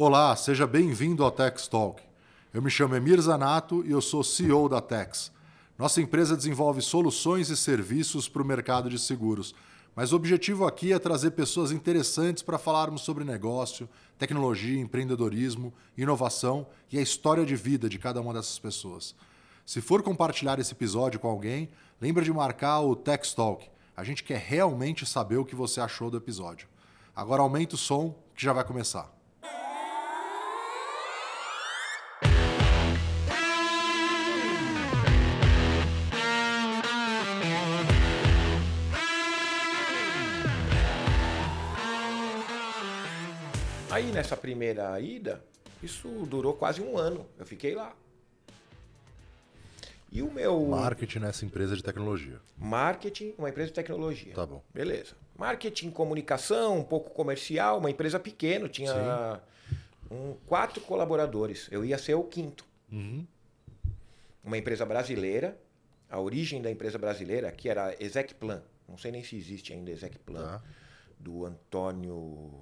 Olá, seja bem-vindo ao Tex Talk. Eu me chamo Emir Zanato e eu sou CEO da Tex. Nossa empresa desenvolve soluções e serviços para o mercado de seguros, mas o objetivo aqui é trazer pessoas interessantes para falarmos sobre negócio, tecnologia, empreendedorismo, inovação e a história de vida de cada uma dessas pessoas. Se for compartilhar esse episódio com alguém, lembra de marcar o Tex Talk. A gente quer realmente saber o que você achou do episódio. Agora aumenta o som que já vai começar. Aí nessa primeira ida, isso durou quase um ano. Eu fiquei lá. E o meu... Marketing nessa empresa de tecnologia. Marketing, uma empresa de tecnologia. Tá bom. Beleza. Marketing, comunicação, um pouco comercial, uma empresa pequena, tinha 4 colaboradores. Eu ia ser o 5º. Uhum. Uma empresa brasileira. A origem da empresa brasileira, que era Execplan. Não sei nem se existe ainda Execplan. Tá. Do Antônio,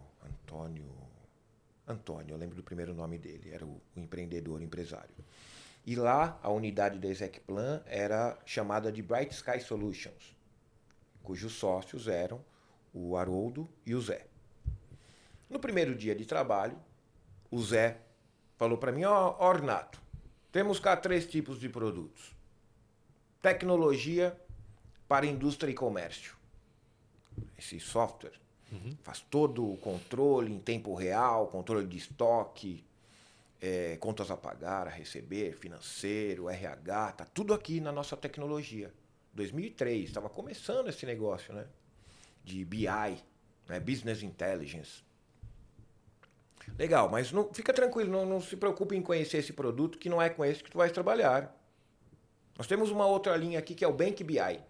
eu lembro do primeiro nome dele, era o empreendedor, o empresário. E lá, a unidade da Execplan era chamada de Bright Sky Solutions, cujos sócios eram o Haroldo e o Zé. No primeiro dia de trabalho, o Zé falou para mim, Ornato, temos cá 3 tipos de produtos. Tecnologia para indústria e comércio. Esse software faz todo o controle em tempo real, controle de estoque, contas a pagar, a receber, financeiro, RH, tá tudo aqui na nossa tecnologia. 2003, estava começando esse negócio, né? De BI, né? Business Intelligence. Legal, mas fica tranquilo, não se preocupe em conhecer esse produto, que não é com esse que tu vais trabalhar. Nós temos uma outra linha aqui que é o Bank BI.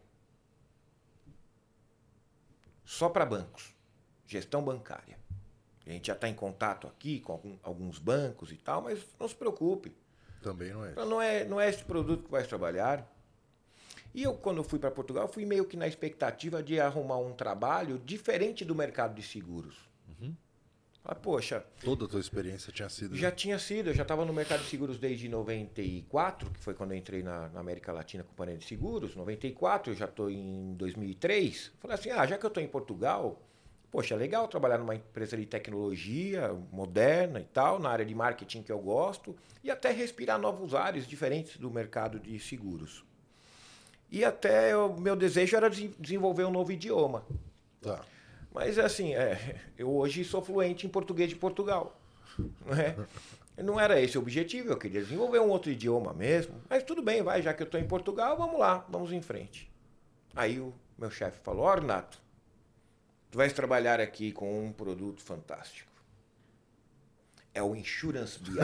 Só para bancos. Gestão bancária. A gente já está em contato aqui com alguns bancos e tal, mas não se preocupe. Também não é. Então, não é esse produto que vai trabalhar. E eu, quando fui para Portugal, fui meio que na expectativa de arrumar um trabalho diferente do mercado de seguros. Poxa... Toda a tua experiência tinha sido... Já tinha sido, eu já estava no mercado de seguros desde 94, que foi quando eu entrei na América Latina Companhia de Seguros. 94, eu já estou em 2003. Falei assim, já que eu estou em Portugal... Poxa, é legal trabalhar numa empresa de tecnologia moderna e tal, na área de marketing que eu gosto, e até respirar novos ares diferentes do mercado de seguros. E até o meu desejo era desenvolver um novo idioma. Tá. Mas assim, eu hoje sou fluente em português de Portugal. Não era esse o objetivo, eu queria desenvolver um outro idioma mesmo. Mas tudo bem, vai, já que eu estou em Portugal, vamos lá, vamos em frente. Aí o meu chefe falou, Ornato, tu vais trabalhar aqui com um produto fantástico. É o Insurance BI.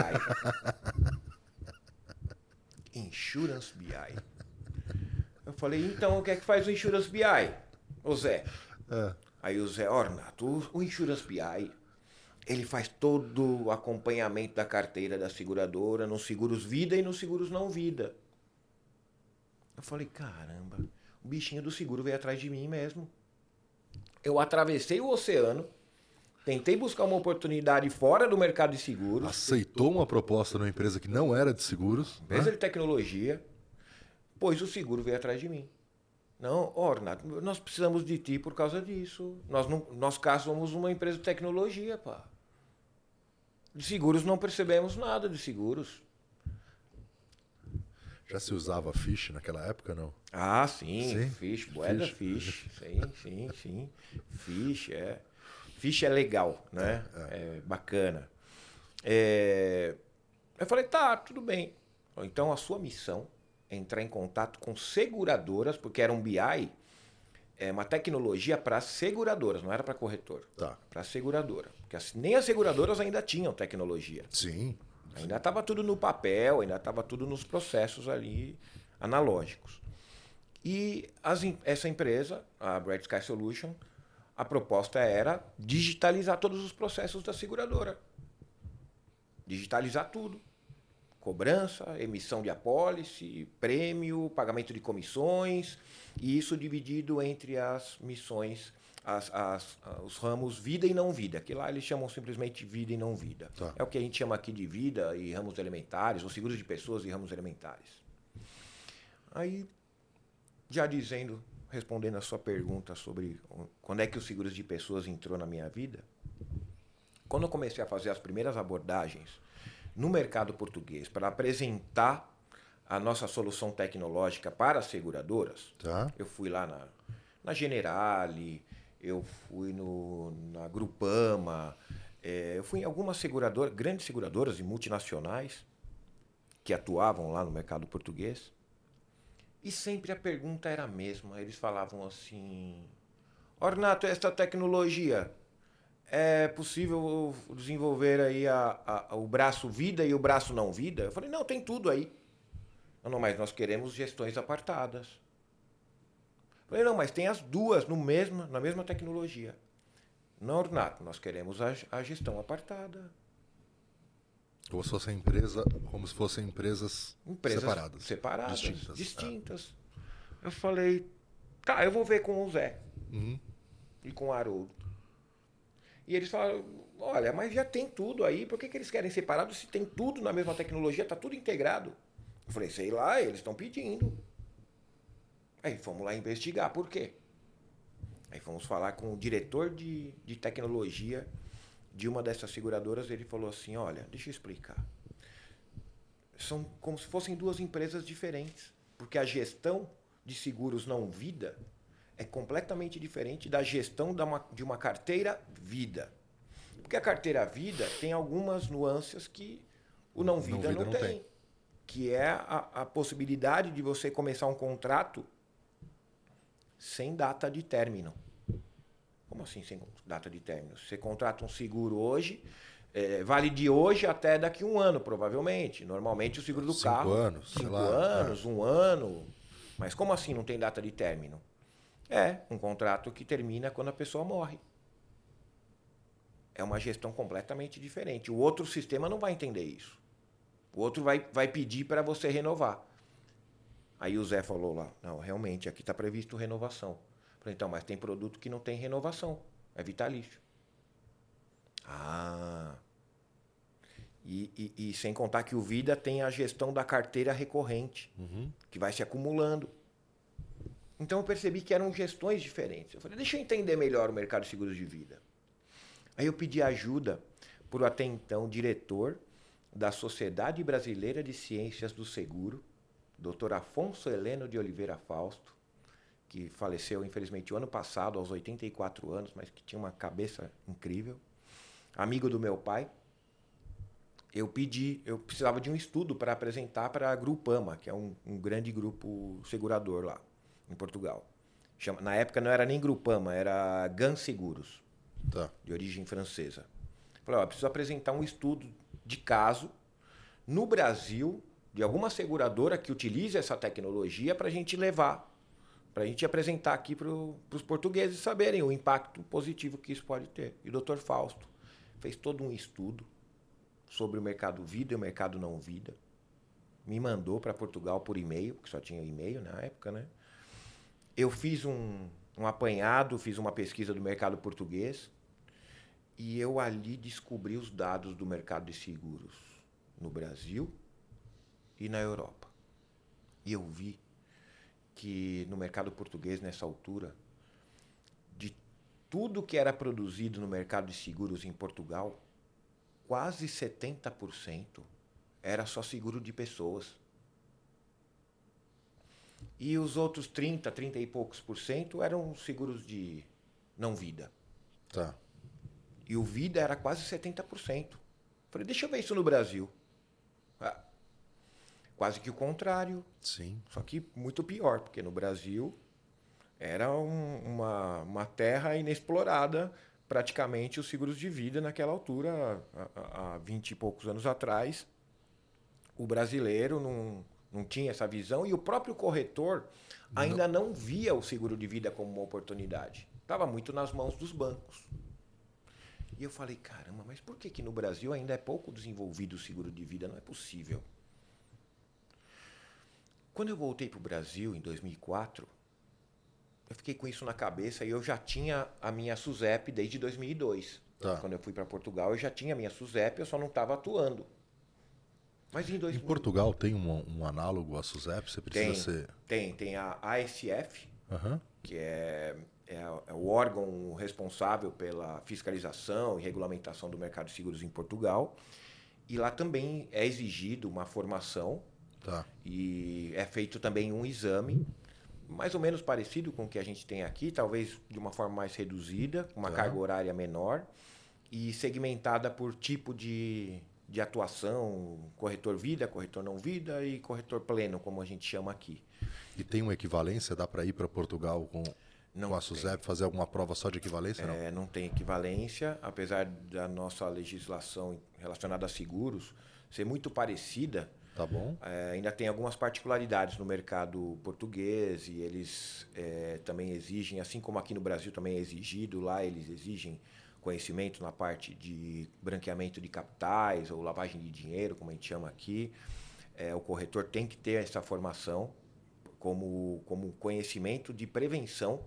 Insurance BI. Eu falei, então o que é que faz o Insurance BI? O Zé. Aí o Zé, Ornato, o Insurance BI, ele faz todo o acompanhamento da carteira da seguradora, nos seguros vida e nos seguros não vida. Eu falei, caramba, o bichinho do seguro veio atrás de mim mesmo. Eu atravessei o oceano, tentei buscar uma oportunidade fora do mercado de seguros. Aceitou uma proposta numa empresa que não era de seguros. Empresa de tecnologia, pois o seguro veio atrás de mim. Não, Ornato, nós precisamos de ti por causa disso. Nós cá somos uma empresa de tecnologia, pá. De seguros não percebemos nada de seguros. Já se usava Fish naquela época, não? Ah, sim. Fish, moeda Fish. Sim. Fish, Fish é legal, né? É bacana. Eu falei, tá, tudo bem. Então a sua missão é entrar em contato com seguradoras, porque era um BI, uma tecnologia para seguradoras, não era para corretor. Tá. Para seguradora. Porque nem as seguradoras ainda tinham tecnologia. Sim. Ainda estava tudo no papel, ainda estava tudo nos processos ali analógicos. E essa empresa, a Bright Sky Solution, a proposta era digitalizar todos os processos da seguradora. Digitalizar tudo. Cobrança, emissão de apólice, prêmio, pagamento de comissões, e isso dividido entre as missões os ramos vida e não vida, que lá eles chamam simplesmente vida e não vida. Tá. É o que a gente chama aqui de vida e ramos elementares, ou seguros de pessoas e ramos elementares. Aí, já respondendo a sua pergunta sobre quando é que os seguros de pessoas entrou na minha vida, quando eu comecei a fazer as primeiras abordagens no mercado português para apresentar a nossa solução tecnológica para as seguradoras, Tá. eu fui lá na Generali, eu fui na Grupama, eu fui em algumas seguradoras, grandes seguradoras e multinacionais que atuavam lá no mercado português. E sempre a pergunta era a mesma. Eles falavam assim: Ornato, essa tecnologia, é possível desenvolver aí o braço vida e o braço não vida? Eu falei: não, tem tudo aí. Não, mas nós queremos gestões apartadas. Eu falei: não, mas tem as duas na mesma tecnologia. Não, Ornato, nós queremos a gestão apartada. Como se fossem empresas separadas, distintas. É. Eu falei: tá, eu vou ver com o Zé Uhum. e com o Haroldo. E eles falaram: olha, mas já tem tudo aí, por que eles querem separados se tem tudo na mesma tecnologia, está tudo integrado? Eu falei: sei lá, eles estão pedindo. Aí fomos lá investigar, por quê? Aí fomos falar com o diretor de tecnologia de uma dessas seguradoras. Ele falou assim: olha, deixa eu explicar. São como se fossem duas empresas diferentes, porque a gestão de seguros não vida é completamente diferente da gestão de uma carteira vida. Porque a carteira vida tem algumas nuances que o não vida não tem. Que é a possibilidade de você começar um contrato sem data de término. Como assim sem data de término? Você contrata um seguro hoje, vale de hoje até daqui a um ano, provavelmente. Normalmente o seguro do carro... 5 anos, 5 anos, 1 ano. Mas como assim não tem data de término? É um contrato que termina quando a pessoa morre. É uma gestão completamente diferente. O outro sistema não vai entender isso. O outro vai pedir para você renovar. Aí o Zé falou lá: não, realmente, aqui está previsto renovação. Eu falei: então, mas tem produto que não tem renovação. É vitalício. Ah. E sem contar que o Vida tem a gestão da carteira recorrente, que vai se acumulando. Então eu percebi que eram gestões diferentes. Eu falei: deixa eu entender melhor o mercado de seguros de vida. Aí eu pedi ajuda para o até então diretor da Sociedade Brasileira de Ciências do Seguro, Dr. Afonso Heleno de Oliveira Fausto, que faleceu, infelizmente, o ano passado, aos 84 anos, mas que tinha uma cabeça incrível. Amigo do meu pai. Eu precisava de um estudo para apresentar para a Grupama, que é um grande grupo segurador lá em Portugal. Na época não era nem Grupama, era GAN Seguros, de origem francesa. Falei: eu preciso apresentar um estudo de caso no Brasil, de alguma seguradora que utilize essa tecnologia para a gente levar, para a gente apresentar aqui para os portugueses saberem o impacto positivo que isso pode ter. E o Dr. Fausto fez todo um estudo sobre o mercado vida e o mercado não vida. Me mandou para Portugal por e-mail, porque só tinha e-mail na época, né? Eu fiz um apanhado, fiz uma pesquisa do mercado português e eu ali descobri os dados do mercado de seguros no Brasil e na Europa. E eu vi que no mercado português, nessa altura, de tudo que era produzido no mercado de seguros em Portugal, quase 70% era só seguro de pessoas. E os outros 30 e poucos por cento eram seguros de não vida. Tá. E o vida era quase 70%. Falei: deixa eu ver isso no Brasil. Quase que o contrário. Sim. Só que muito pior, porque no Brasil era uma terra inexplorada, praticamente, os seguros de vida naquela altura, há 20 e poucos anos atrás. O brasileiro não tinha essa visão e o próprio corretor ainda não via o seguro de vida como uma oportunidade. Estava muito nas mãos dos bancos. E eu falei: caramba, mas por que no Brasil ainda é pouco desenvolvido o seguro de vida? Não é possível. Quando eu voltei para o Brasil, em 2004, eu fiquei com isso na cabeça e eu já tinha a minha SUSEP desde 2002. Tá. Quando eu fui para Portugal, eu já tinha a minha SUSEP, eu só não estava atuando. Mas em Em Portugal tem um análogo à SUSEP? Você precisa tem a ASF, Uhum. que é o órgão responsável pela fiscalização e regulamentação do mercado de seguros em Portugal. E lá também é exigido uma formação. Tá. E é feito também um exame, mais ou menos parecido com o que a gente tem aqui, talvez de uma forma mais reduzida, com uma carga horária menor e segmentada por tipo de atuação, corretor vida, corretor não vida e corretor pleno, como a gente chama aqui. E tem uma equivalência? Dá para ir para Portugal com a SUSEP, fazer alguma prova só de equivalência? Não? Não tem equivalência, apesar da nossa legislação relacionada a seguros ser muito parecida. Tá bom. Ainda tem algumas particularidades no mercado português e eles também exigem, assim como aqui no Brasil também é exigido, lá eles exigem conhecimento na parte de branqueamento de capitais ou lavagem de dinheiro, como a gente chama aqui. O corretor tem que ter essa formação como conhecimento de prevenção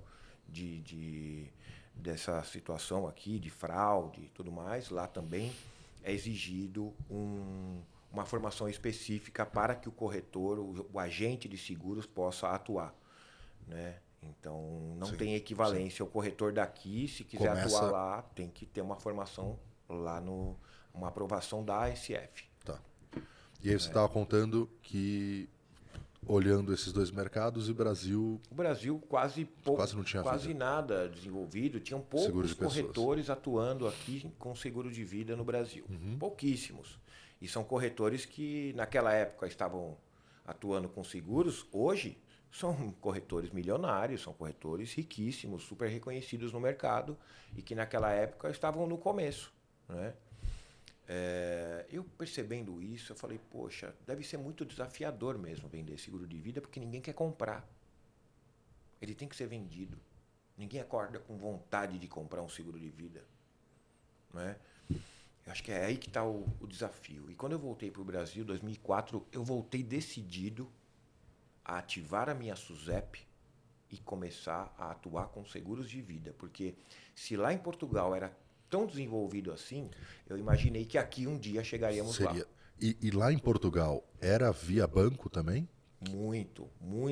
dessa situação aqui, de fraude e tudo mais. Lá também é exigido uma formação específica para que o corretor, o agente de seguros, possa atuar, né? Então, não tem equivalência. O corretor daqui, se quiser atuar lá, tem que ter uma formação lá, uma aprovação da ASF. Tá. E aí você estava contando que, olhando esses dois mercados, o Brasil não tinha quase nada desenvolvido. Tinham poucos corretores atuando aqui com seguro de vida no Brasil. Pouquíssimos. E são corretores que, naquela época, estavam atuando com seguros. Hoje, são corretores milionários, são corretores riquíssimos, super reconhecidos no mercado e que, naquela época, estavam no começo, né? Eu percebendo isso, eu falei, poxa, deve ser muito desafiador mesmo vender seguro de vida, porque ninguém quer comprar. Ele tem que ser vendido. Ninguém acorda com vontade de comprar um seguro de vida, né? Eu acho que é aí que está o desafio. E quando eu voltei para o Brasil, em 2004, eu voltei decidido a ativar a minha SUSEP e começar a atuar com seguros de vida. Porque se lá em Portugal era tão desenvolvido assim, eu imaginei que aqui um dia chegaríamos lá. E lá em Portugal, era via banco também? Muito.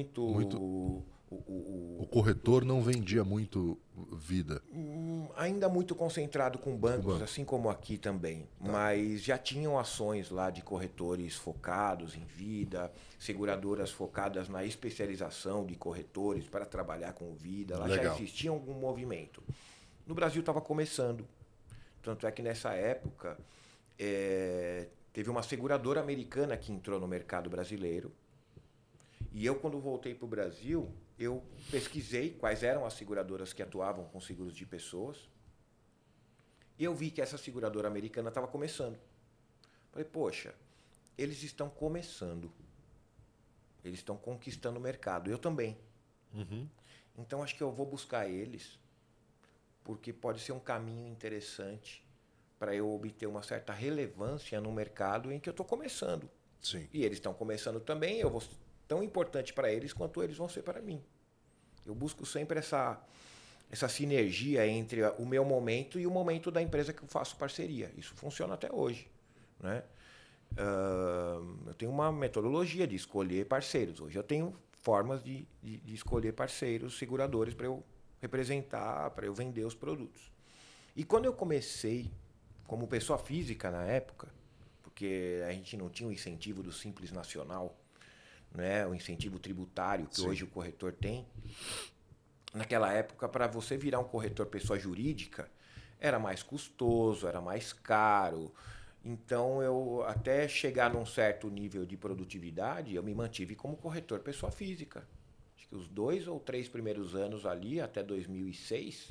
O corretor não vendia muito vida? Ainda muito concentrado com bancos, assim como aqui também. Tá. Mas já tinham ações lá de corretores focados em vida, seguradoras focadas na especialização de corretores para trabalhar com vida. Lá já existia algum movimento. No Brasil estava começando. Tanto é que nessa época teve uma seguradora americana que entrou no mercado brasileiro. E eu, quando voltei para o Brasil, eu pesquisei quais eram as seguradoras que atuavam com seguros de pessoas. E eu vi que essa seguradora americana estava começando. Falei, poxa, eles estão começando. Eles estão conquistando o mercado. Eu também. Então, acho que eu vou buscar eles, porque pode ser um caminho interessante para eu obter uma certa relevância no mercado em que eu estou começando. Sim. E eles estão começando também, eu vou ser tão importante para eles quanto eles vão ser para mim. Eu busco sempre essa sinergia entre o meu momento e o momento da empresa que eu faço parceria. Isso funciona até hoje, né? Eu tenho uma metodologia de escolher parceiros. Hoje eu tenho formas de escolher parceiros, seguradores, para eu representar, para eu vender os produtos. E quando eu comecei como pessoa física na época, porque a gente não tinha o incentivo do Simples Nacional, né, o incentivo tributário que hoje o corretor tem. Naquela época, para você virar um corretor pessoa jurídica, era mais custoso, era mais caro. Então, eu até chegar num certo nível de produtividade, eu me mantive como corretor pessoa física. Acho que os 2 ou 3 primeiros anos ali, até 2006,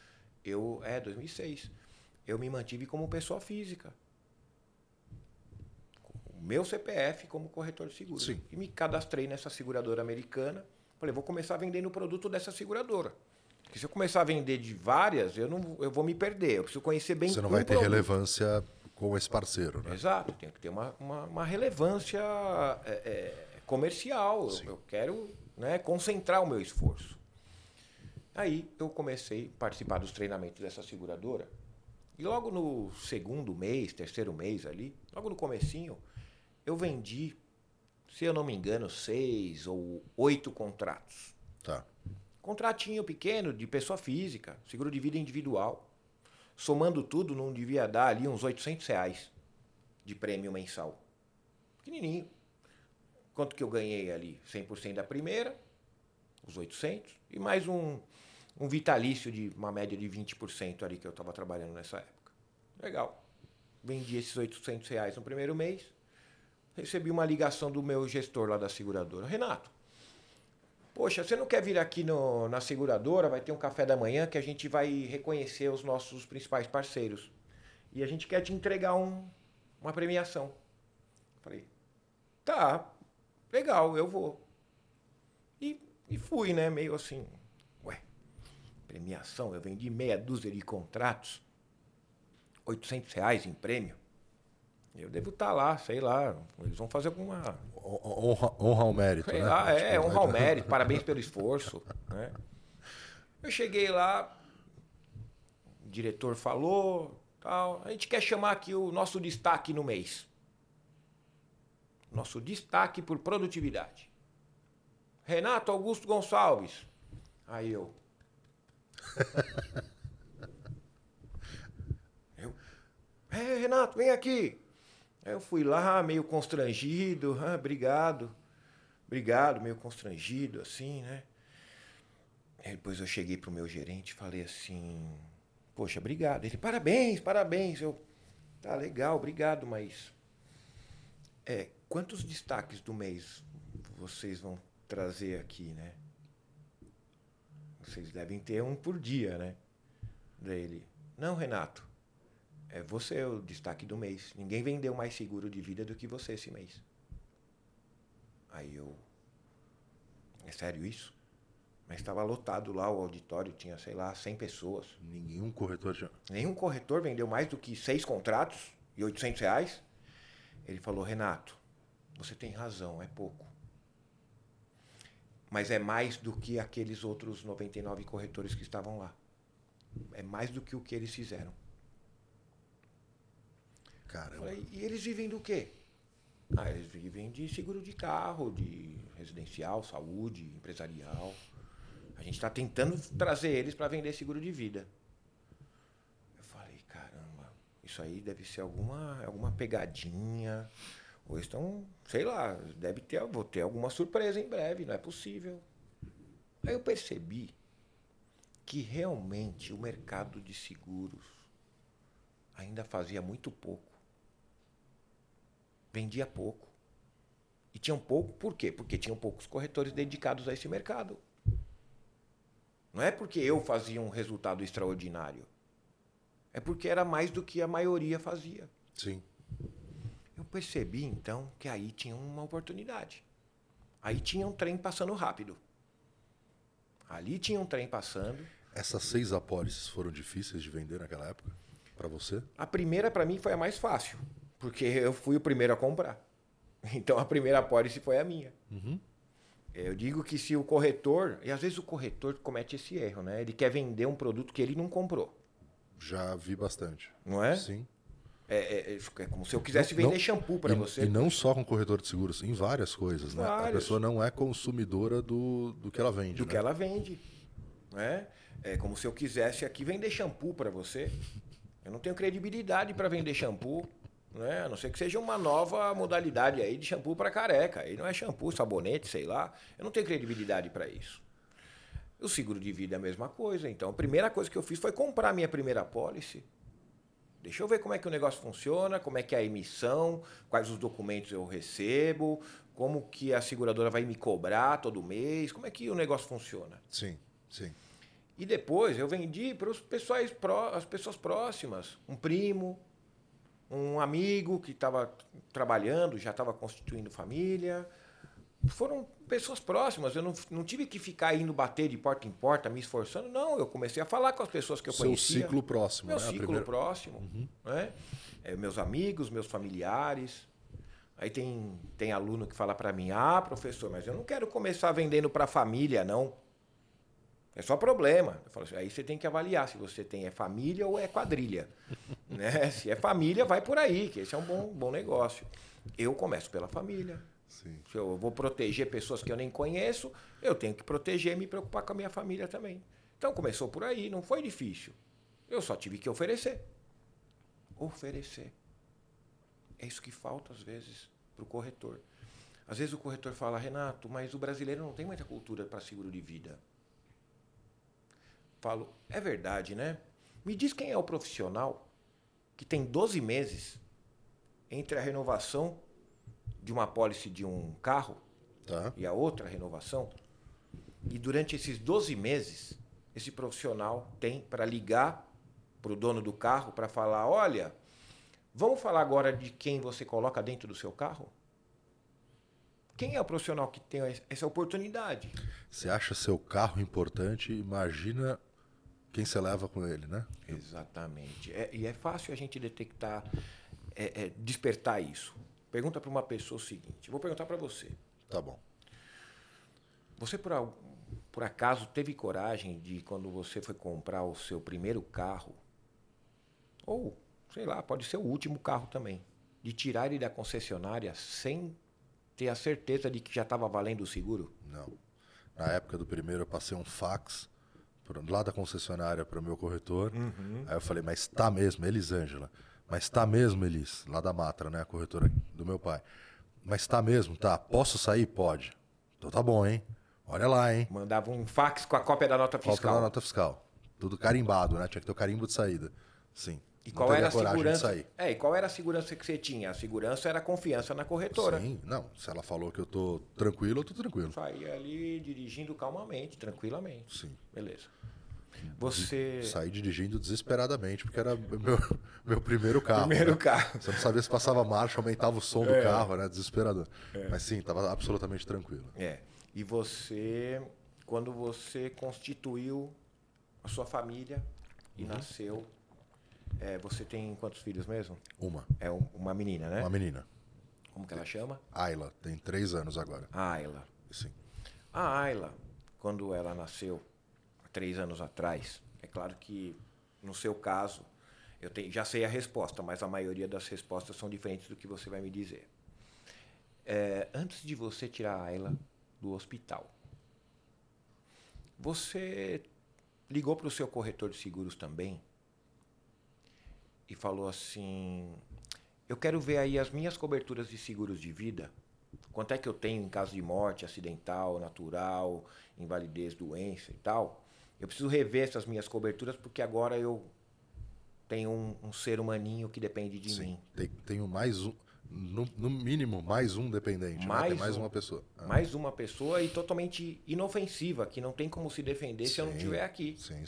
2006, eu me mantive como pessoa física. Meu CPF como corretor de seguros. Sim. E me cadastrei nessa seguradora americana. Falei, vou começar vendendo o produto dessa seguradora. Porque se eu começar a vender de várias, eu vou me perder. Eu preciso conhecer bem. Você não vai ter relevância com esse parceiro, né? Exato. Tem que ter uma relevância comercial. Eu quero, né, concentrar o meu esforço. Aí eu comecei a participar dos treinamentos dessa seguradora. E logo no segundo mês, terceiro mês ali, logo no comecinho, eu vendi, se eu não me engano, 6 ou 8 contratos. Tá. Contratinho pequeno de pessoa física, seguro de vida individual. Somando tudo, não devia dar ali uns R$ 800 de prêmio mensal. Pequenininho. Quanto que eu ganhei ali? 100% da primeira, os 800, e mais um vitalício de uma média de 20% ali que eu estava trabalhando nessa época. Legal. Vendi esses R$ 800 no primeiro mês, recebi uma ligação do meu gestor lá da seguradora. Renato, poxa, você não quer vir aqui na seguradora? Vai ter um café da manhã que a gente vai reconhecer os nossos principais parceiros. E a gente quer te entregar uma premiação. Falei, tá, legal, eu vou. E fui, né? Meio assim, ué, premiação, eu vendi meia dúzia de contratos, R$ 800 em prêmio. Eu devo estar lá, sei lá, eles vão fazer alguma... Honra ao mérito, sei né? lá, honra ao mérito, parabéns pelo esforço. Né? Eu cheguei lá, o diretor falou, tal, a gente quer chamar aqui o nosso destaque no mês. Nosso destaque por produtividade. Renato Augusto Gonçalves. Aí eu. Renato, vem aqui. Aí eu fui lá, meio constrangido. Obrigado. Obrigado, meio constrangido, assim, né? Aí depois eu cheguei pro meu gerente e falei assim, poxa, obrigado. Ele, parabéns, parabéns. Eu, tá legal, obrigado, mas... quantos destaques do mês vocês vão trazer aqui, né? Vocês devem ter um por dia, né? Daí ele, não, Renato, você é o destaque do mês. Ninguém vendeu mais seguro de vida do que você esse mês. Aí eu, é sério isso? Mas estava lotado lá o auditório, tinha, sei lá, 100 pessoas. Nenhum corretor já... Nenhum corretor vendeu mais do que 6 contratos e R$ 800. Ele falou, Renato, você tem razão, é pouco. Mas é mais do que aqueles outros 99 corretores que estavam lá. É mais do que o que eles fizeram. Caramba. Falei, e eles vivem do quê? Eles vivem de seguro de carro, de residencial, saúde, empresarial. A gente está tentando trazer eles para vender seguro de vida. Eu falei, caramba, isso aí deve ser alguma pegadinha... Ou estão, sei lá, vou ter alguma surpresa em breve, não é possível. Aí eu percebi que realmente o mercado de seguros ainda fazia muito pouco. Vendia pouco. E tinham pouco, por quê? Porque tinham poucos corretores dedicados a esse mercado. Não é porque eu fazia um resultado extraordinário. É porque era mais do que a maioria fazia. Sim. Eu percebi, então, que aí tinha uma oportunidade. Aí tinha um trem passando rápido. Ali tinha um trem passando. Essas 6 apólices foram difíceis de vender naquela época? Para você? A primeira, para mim, foi a mais fácil. Porque eu fui o primeiro a comprar. Então, a primeira apólice foi a minha. Uhum. Eu digo que se o corretor... E às vezes o corretor comete esse erro, né? Ele quer vender um produto que ele não comprou. Já vi bastante. Não é? Sim. É como se eu quisesse vender shampoo para você. E não só com corretor de seguros, em várias coisas, né? A pessoa não é consumidora do que ela vende. Do que ela vende. Né? É como se eu quisesse aqui vender shampoo para você. Eu não tenho credibilidade para vender shampoo. Né? A não ser que seja uma nova modalidade aí de shampoo para careca. Aí não é shampoo, sabonete, sei lá. Eu não tenho credibilidade para isso. O seguro de vida é a mesma coisa. Então, a primeira coisa que eu fiz foi comprar a minha primeira apólice. Deixa eu ver como é que o negócio funciona, como é que é a emissão, quais os documentos eu recebo, como que a seguradora vai me cobrar todo mês, como é que o negócio funciona. Sim, sim. E depois eu vendi para as pessoas próximas, um primo, um amigo que estava trabalhando, já estava constituindo família. Foram pessoas próximas, eu não tive que ficar indo bater de porta em porta, me esforçando, não, eu comecei a falar com as pessoas que eu conhecia. Seu ciclo próximo, Meu né? ciclo próximo, né? Meus amigos, meus familiares. Aí tem aluno que fala para mim, professor, mas eu não quero começar vendendo para a família, não. É só problema. Eu falo assim, aí você tem que avaliar se você tem família ou é quadrilha. Né? Se é família, vai por aí, que esse é um bom negócio. Eu começo pela família. Sim. Se eu vou proteger pessoas que eu nem conheço, eu tenho que proteger e me preocupar com a minha família também. Então começou por aí, não foi difícil. Eu só tive que oferecer. Oferecer. É isso que falta, às vezes, para o corretor. Às vezes o corretor fala, Renato, mas o brasileiro não tem muita cultura para seguro de vida. Falo, é verdade, né? Me diz quem é o profissional que tem 12 meses entre a renovação de uma apólice de um carro e a outra renovação. E durante esses 12 meses, esse profissional tem para ligar para o dono do carro para falar, olha, vamos falar agora de quem você coloca dentro do seu carro? Quem é o profissional que tem essa oportunidade? Você acha seu carro importante, imagina quem você leva com ele, né? Exatamente. E é fácil a gente detectar, despertar isso. Pergunta para uma pessoa o seguinte, vou perguntar para você. Tá bom. Você, por acaso, teve coragem de, quando você foi comprar o seu primeiro carro, ou, sei lá, pode ser o último carro também, de tirar ele da concessionária sem ter a certeza de que já estava valendo o seguro? Não. Na época do primeiro, eu passei um fax lá da concessionária para o meu corretor. Aí eu falei, mas tá mesmo, Elisângela. Mas tá mesmo, Elis, lá da Matra, né, a corretora do meu pai. Mas tá mesmo, tá. Posso sair? Pode. Então tá bom, hein? Olha lá, hein? Mandava um fax com a cópia da nota fiscal. Cópia da nota fiscal. Tudo carimbado, né? Tinha que ter o carimbo de saída. Sim. E qual era a segurança? E qual era a segurança que você tinha? A segurança era a confiança na corretora. Sim, não. Se ela falou que eu tô tranquilo, eu tô tranquilo. Saí ali dirigindo calmamente, tranquilamente. Sim. Beleza. Você... Saí dirigindo desesperadamente, porque era meu primeiro carro. Primeiro carro. Você não sabia se passava marcha, aumentava o som do carro, né? Desesperador. Mas sim, estava absolutamente tranquilo. E você, quando você constituiu a sua família e nasceu, você tem quantos filhos mesmo? Uma. É uma menina, né? Uma menina. Como que ela chama? Ayla, tem 3 anos agora. Ayla. Sim. A Ayla, quando ela nasceu, 3 anos atrás, é claro que, no seu caso, já sei a resposta, mas a maioria das respostas são diferentes do que você vai me dizer. Antes de você tirar a Ayla do hospital, você ligou para o seu corretor de seguros também e falou assim, eu quero ver aí as minhas coberturas de seguros de vida, quanto é que eu tenho em caso de morte acidental, natural, invalidez, doença e tal. Eu preciso rever essas minhas coberturas porque agora eu tenho um ser humaninho que depende de mim. Tenho mais um, no mínimo, mais um dependente. Tem mais uma pessoa. Mais uma pessoa e totalmente inofensiva, que não tem como se defender se eu não estiver aqui. Sim.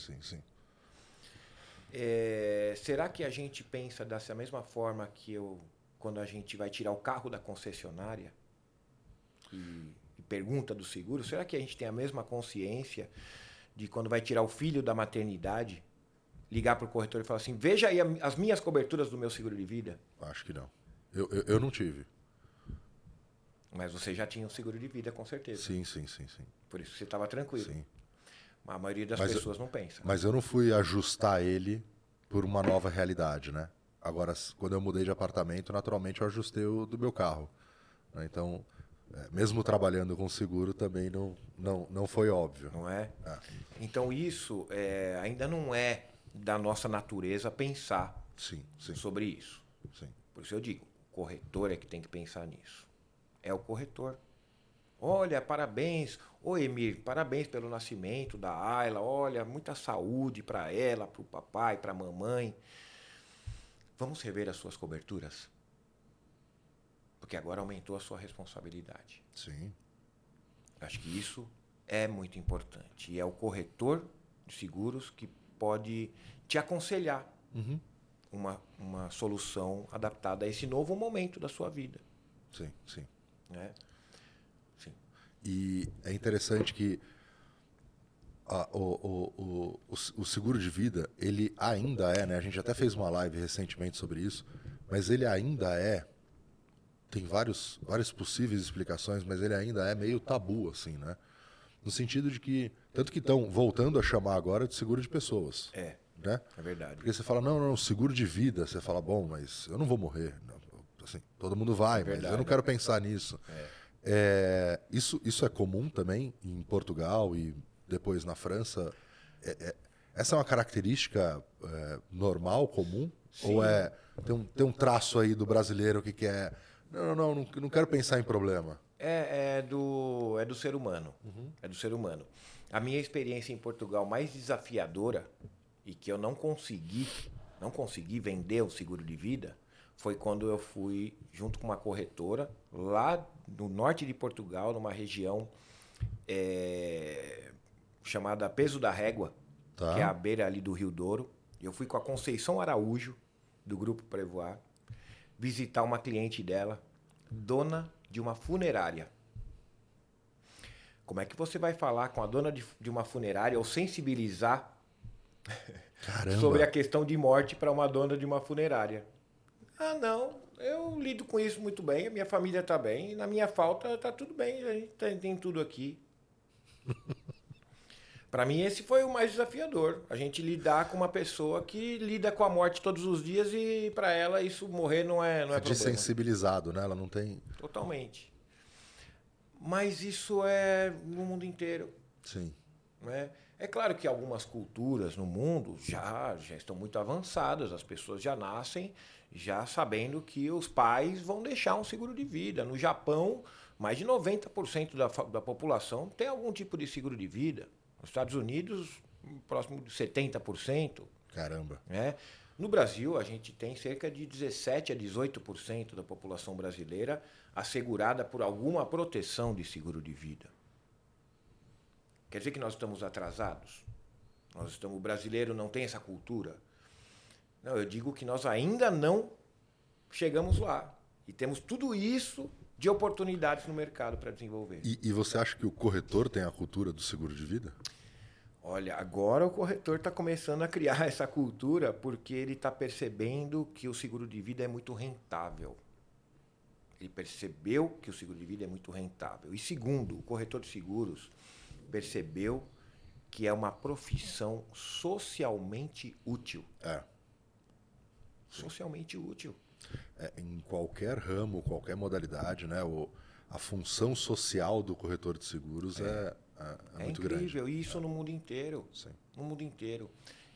Será que a gente pensa dessa mesma forma que quando a gente vai tirar o carro da concessionária e pergunta do seguro? Será que a gente tem a mesma consciência de quando vai tirar o filho da maternidade, ligar para o corretor e falar assim, veja aí as minhas coberturas do meu seguro de vida? Acho que não. Eu não tive. Mas você já tinha um seguro de vida, com certeza. Sim. Por isso você estava tranquilo. Sim. A maioria das pessoas não pensa. Mas eu não fui ajustar ele por uma nova realidade, né? Agora, quando eu mudei de apartamento, naturalmente eu ajustei o do meu carro. Então, mesmo trabalhando com seguro, também não foi óbvio. Não é? Então, isso ainda não é da nossa natureza pensar sobre isso. Sim. Por isso eu digo, o corretor é que tem que pensar nisso. É o corretor. Olha, parabéns. Ô, Emir, parabéns pelo nascimento da Ayla. Olha, muita saúde para ela, para o papai, para a mamãe. Vamos rever as suas coberturas? Porque agora aumentou a sua responsabilidade. Sim. Acho que isso é muito importante. E é o corretor de seguros que pode te aconselhar uma solução adaptada a esse novo momento da sua vida. Sim. Né? E é interessante que o seguro de vida, ele ainda né? A gente até fez uma live recentemente sobre isso, mas ele ainda tem várias possíveis explicações, mas ele ainda é meio tabu, assim, né? No sentido de que, tanto que estão voltando a chamar agora de seguro de pessoas. Né? É verdade. Porque você fala, não, seguro de vida. Você fala, bom, mas eu não vou morrer. Não, assim, todo mundo vai, mas eu não quero pensar nisso. Isso é comum também em Portugal e depois na França? Essa é uma característica normal, comum? Sim. Ou tem um traço aí do brasileiro que quer... Não quero pensar em problema. É do ser humano. É do ser humano. A minha experiência em Portugal mais desafiadora e que eu não consegui vender o seguro de vida foi quando eu fui junto com uma corretora lá no norte de Portugal, numa região chamada Peso da Régua, que é à beira ali do Rio Douro. Eu fui com a Conceição Araújo, do Grupo Prevoar, visitar uma cliente dela, dona de uma funerária. Como é que você vai falar com a dona de uma funerária ou sensibilizar sobre a questão de morte para uma dona de uma funerária? Ah, não, eu lido com isso muito bem, a minha família está bem, e na minha falta está tudo bem, a gente tem tudo aqui. Para mim esse foi o mais desafiador, a gente lidar com uma pessoa que lida com a morte todos os dias e para ela isso morrer não é problema. Desensibilizado, né? Ela não tem... Totalmente. Mas isso é no mundo inteiro. Sim. Né? É claro que algumas culturas no mundo já estão muito avançadas, as pessoas já nascem já sabendo que os pais vão deixar um seguro de vida. No Japão, mais de 90% da população tem algum tipo de seguro de vida. Nos Estados Unidos, próximo de 70%. Caramba. Né? No Brasil, a gente tem cerca de 17% a 18% da população brasileira assegurada por alguma proteção de seguro de vida. Quer dizer que nós estamos atrasados? O brasileiro não tem essa cultura? Não, eu digo que nós ainda não chegamos lá. E temos tudo isso de oportunidades no mercado para desenvolver. E você acha que o corretor tem a cultura do seguro de vida? Olha, agora o corretor está começando a criar essa cultura porque ele está percebendo que o seguro de vida é muito rentável. Ele percebeu que o seguro de vida é muito rentável. E segundo, o corretor de seguros percebeu que é uma profissão socialmente útil. Socialmente útil. Em qualquer ramo, qualquer modalidade, né? A função social do corretor de seguros é muito grande. É incrível, e isso no mundo inteiro. Sim. No mundo inteiro.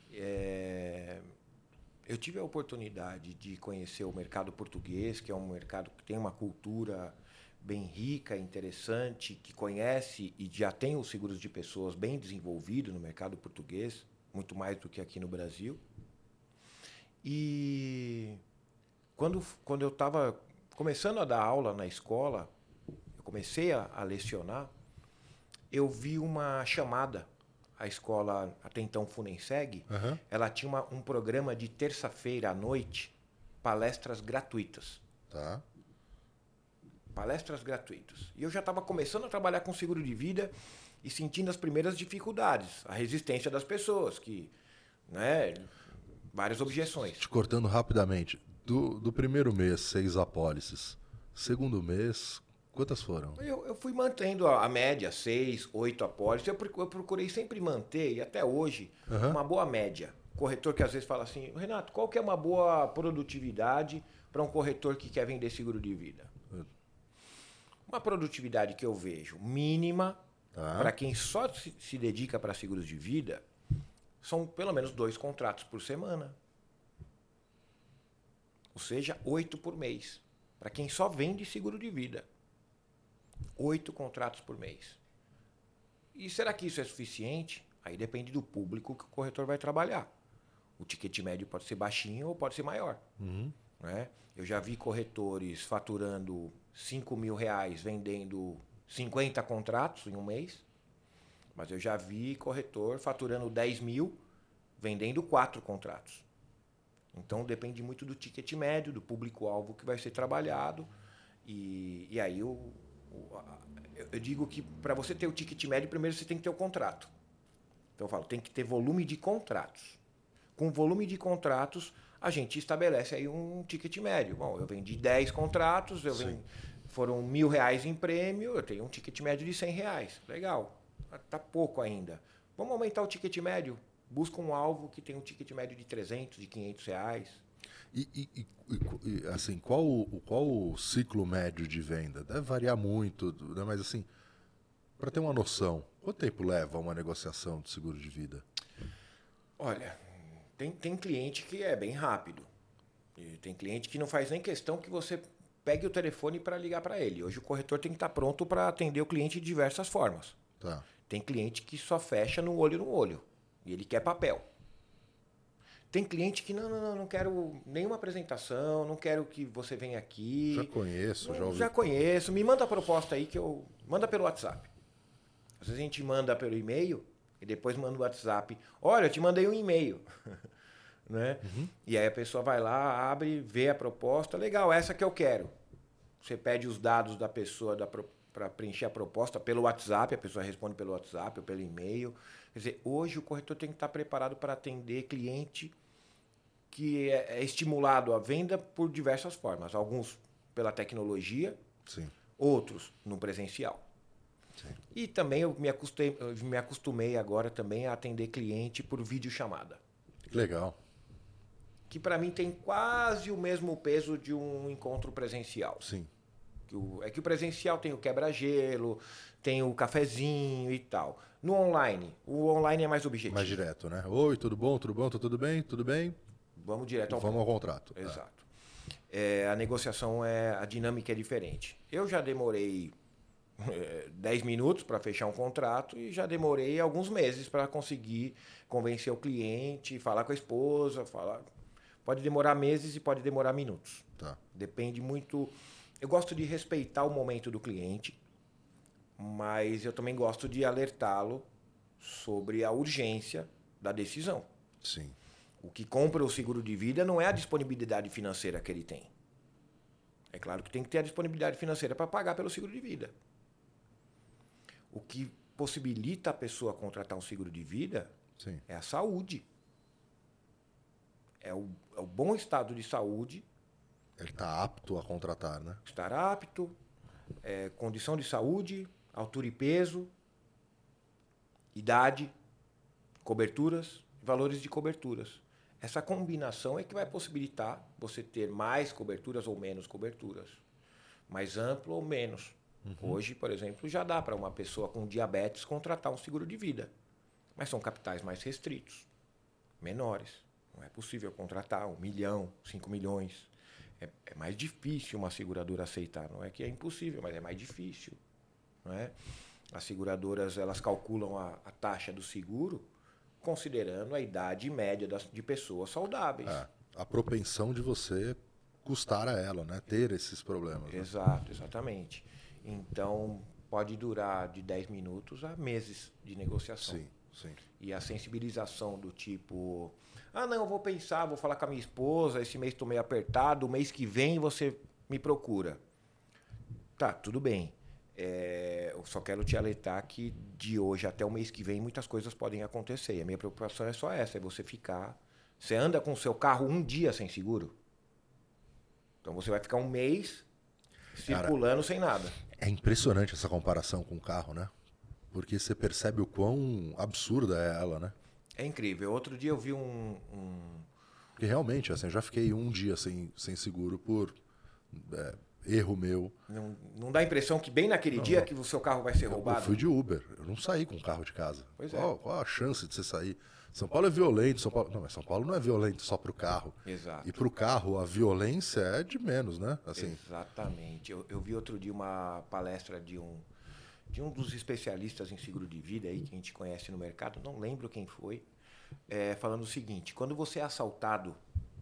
Eu tive a oportunidade de conhecer o mercado português, que é um mercado que tem uma cultura bem rica, interessante, que conhece e já tem os seguros de pessoas bem desenvolvido no mercado português, muito mais do que aqui no Brasil. E quando eu estava começando a dar aula na escola, eu comecei a lecionar, eu vi uma chamada. A escola, até então Funenseg, ela tinha um programa de terça-feira à noite, palestras gratuitas. Tá. Palestras gratuitas. E eu já estava começando a trabalhar com seguro de vida e sentindo as primeiras dificuldades, a resistência das pessoas, várias objeções. Te cortando rapidamente, do primeiro mês, 6 apólices. Segundo mês, quantas foram? Eu fui mantendo a média, 6, 8 apólices. Eu procurei sempre manter, e até hoje, uma boa média. Corretor que às vezes fala assim, Renato, qual que é uma boa produtividade para um corretor que quer vender seguro de vida? Uma produtividade que eu vejo mínima, para quem só se dedica para seguros de vida, são pelo menos 2 contratos por semana. Ou seja, 8 por mês. Para quem só vende seguro de vida. 8 contratos por mês. E será que isso é suficiente? Aí depende do público que o corretor vai trabalhar. O ticket médio pode ser baixinho ou pode ser maior. Né? Eu já vi corretores faturando R$5.000 vendendo 50 contratos em um mês. Mas eu já vi corretor faturando 10 mil vendendo 4 contratos. Então depende muito do ticket médio, do público-alvo que vai ser trabalhado. E aí eu digo que para você ter o ticket médio, primeiro você tem que ter o contrato. Então eu falo, tem que ter volume de contratos. Com volume de contratos, a gente estabelece aí um ticket médio. Bom, eu vendi 10 contratos, foram R$1.000 em prêmio, eu tenho um ticket médio de R$100. Legal. Tá pouco ainda. Vamos aumentar o ticket médio. Busca um alvo que tem um ticket médio de 300, de 500 reais. Assim, qual o ciclo médio de venda? Deve variar muito, né? Mas assim, para ter uma noção, quanto tempo leva uma negociação de seguro de vida? Olha, tem cliente que é bem rápido. E tem cliente que não faz nem questão que você pegue o telefone para ligar para ele. Hoje o corretor tem que estar pronto para atender o cliente de diversas formas. Tá. Tem cliente que só fecha no olho. E ele quer papel. Tem cliente que não quero nenhuma apresentação, não quero que você venha aqui. Já conheço, já ouvi. Já conheço. Me manda a proposta aí que eu... Manda pelo WhatsApp. Às vezes a gente manda pelo e-mail e depois manda o WhatsApp. Olha, eu te mandei um e-mail. Né? Uhum. E aí a pessoa vai lá, abre, vê a proposta. Legal, essa que eu quero. Você pede os dados da pessoa para preencher a proposta pelo WhatsApp, a pessoa responde pelo WhatsApp ou pelo e-mail. Quer dizer, hoje o corretor tem que estar preparado para atender cliente que é estimulado à venda por diversas formas. Alguns pela tecnologia, sim, outros no presencial. Sim. E também eu me acostumei agora também a atender cliente por videochamada. Legal. Que para mim tem quase o mesmo peso de um encontro presencial. Sim. É que o presencial tem o quebra-gelo, tem o cafezinho e tal. No online, o online é mais objetivo. Mais direto, né? Oi, tudo bom? Tudo bom? Tudo bem? Tudo bem? Vamos direto ao ponto. Vamos ao contrato. Exato. A negociação, a dinâmica é diferente. Eu já demorei 10 minutos para fechar um contrato e já demorei alguns meses para conseguir convencer o cliente, falar com a esposa, falar... Pode demorar meses e pode demorar minutos. Tá. Depende muito... Eu gosto de respeitar o momento do cliente, mas eu também gosto de alertá-lo sobre a urgência da decisão. Sim. O que compra o seguro de vida não é a disponibilidade financeira que ele tem. É claro que tem que ter a disponibilidade financeira para pagar pelo seguro de vida. O que possibilita a pessoa contratar um seguro de vida Sim. é a saúde. É o bom estado de saúde. Ele está apto a contratar, né? Estar apto, condição de saúde, altura e peso, idade, coberturas, valores de coberturas. Essa combinação é que vai possibilitar você ter mais coberturas ou menos coberturas. Mais amplo ou menos. Uhum. Hoje, por exemplo, já dá para uma pessoa com diabetes contratar um seguro de vida. Mas são capitais mais restritos, menores. Não é possível contratar 1 milhão, 5 milhões. É mais difícil uma seguradora aceitar. Não é que é impossível, mas é mais difícil. Não é? As seguradoras elas calculam a taxa do seguro considerando a idade média de pessoas saudáveis. A propensão de você custar a ela, né? Ter esses problemas. Né? Exato, exatamente. Então, pode durar de 10 minutos a meses de negociação. Sim, sim. E a sensibilização do tipo... não, eu vou pensar, vou falar com a minha esposa, esse mês estou meio apertado, o mês que vem você me procura. Tá, tudo bem. Eu só quero te alertar que de hoje até o mês que vem muitas coisas podem acontecer. A minha preocupação é só essa, é você ficar... Você anda com o seu carro um dia sem seguro? Então você vai ficar um mês circulando sem nada. É impressionante essa comparação com o carro, né? Porque você percebe o quão absurda é ela, né? É incrível. Outro dia eu vi Porque realmente, assim, eu já fiquei um dia sem seguro por erro meu. Não dá a impressão que bem naquele dia que o seu carro vai ser roubado? Eu fui de Uber, eu não saí com o carro de casa. Pois qual a chance de você sair? São Paulo é violento, Não, mas São Paulo não é violento só para o carro. Exato. E para o carro a violência é de menos, né? Assim. Exatamente. Eu vi outro dia uma palestra de um dos especialistas em seguro de vida aí, que a gente conhece no mercado, não lembro quem foi, falando o seguinte: quando você é assaltado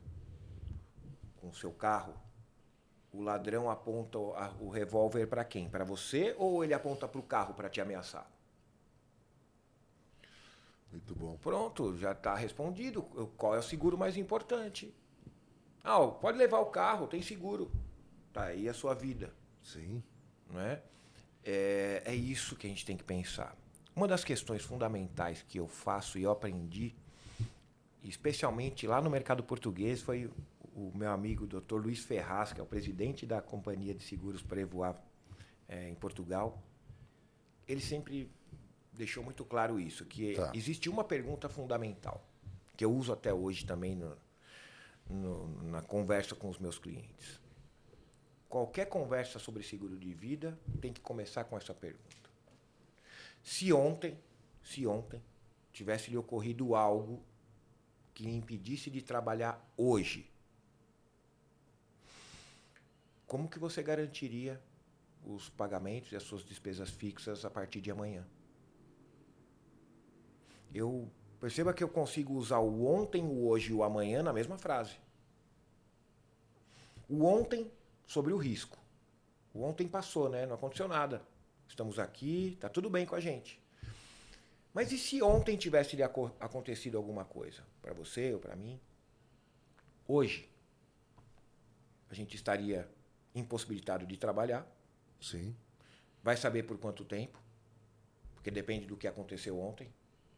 com o seu carro, o ladrão aponta o revólver para quem? Para você ou ele aponta para o carro para te ameaçar? Muito bom. Pronto, já está respondido. Qual é o seguro mais importante? Pode levar o carro, tem seguro. Tá aí a sua vida. Sim. Não é? É isso que a gente tem que pensar. Uma das questões fundamentais que eu faço e eu aprendi, especialmente lá no mercado português, foi o meu amigo Dr. Luiz Ferraz, que é o presidente da Companhia de Seguros Prevoar em Portugal. Ele sempre deixou muito claro isso, que existe uma pergunta fundamental, que eu uso até hoje também na conversa com os meus clientes. Qualquer conversa sobre seguro de vida tem que começar com essa pergunta. Se ontem tivesse lhe ocorrido algo que lhe impedisse de trabalhar hoje, como que você garantiria os pagamentos e as suas despesas fixas a partir de amanhã? Perceba que eu consigo usar o ontem, o hoje e o amanhã na mesma frase. O ontem sobre o risco. O ontem passou, né? Não aconteceu nada. Estamos aqui, tá tudo bem com a gente. Mas e se ontem tivesse lhe acontecido alguma coisa? Para você ou para mim? Hoje, a gente estaria impossibilitado de trabalhar. Sim. Vai saber por quanto tempo, porque depende do que aconteceu ontem.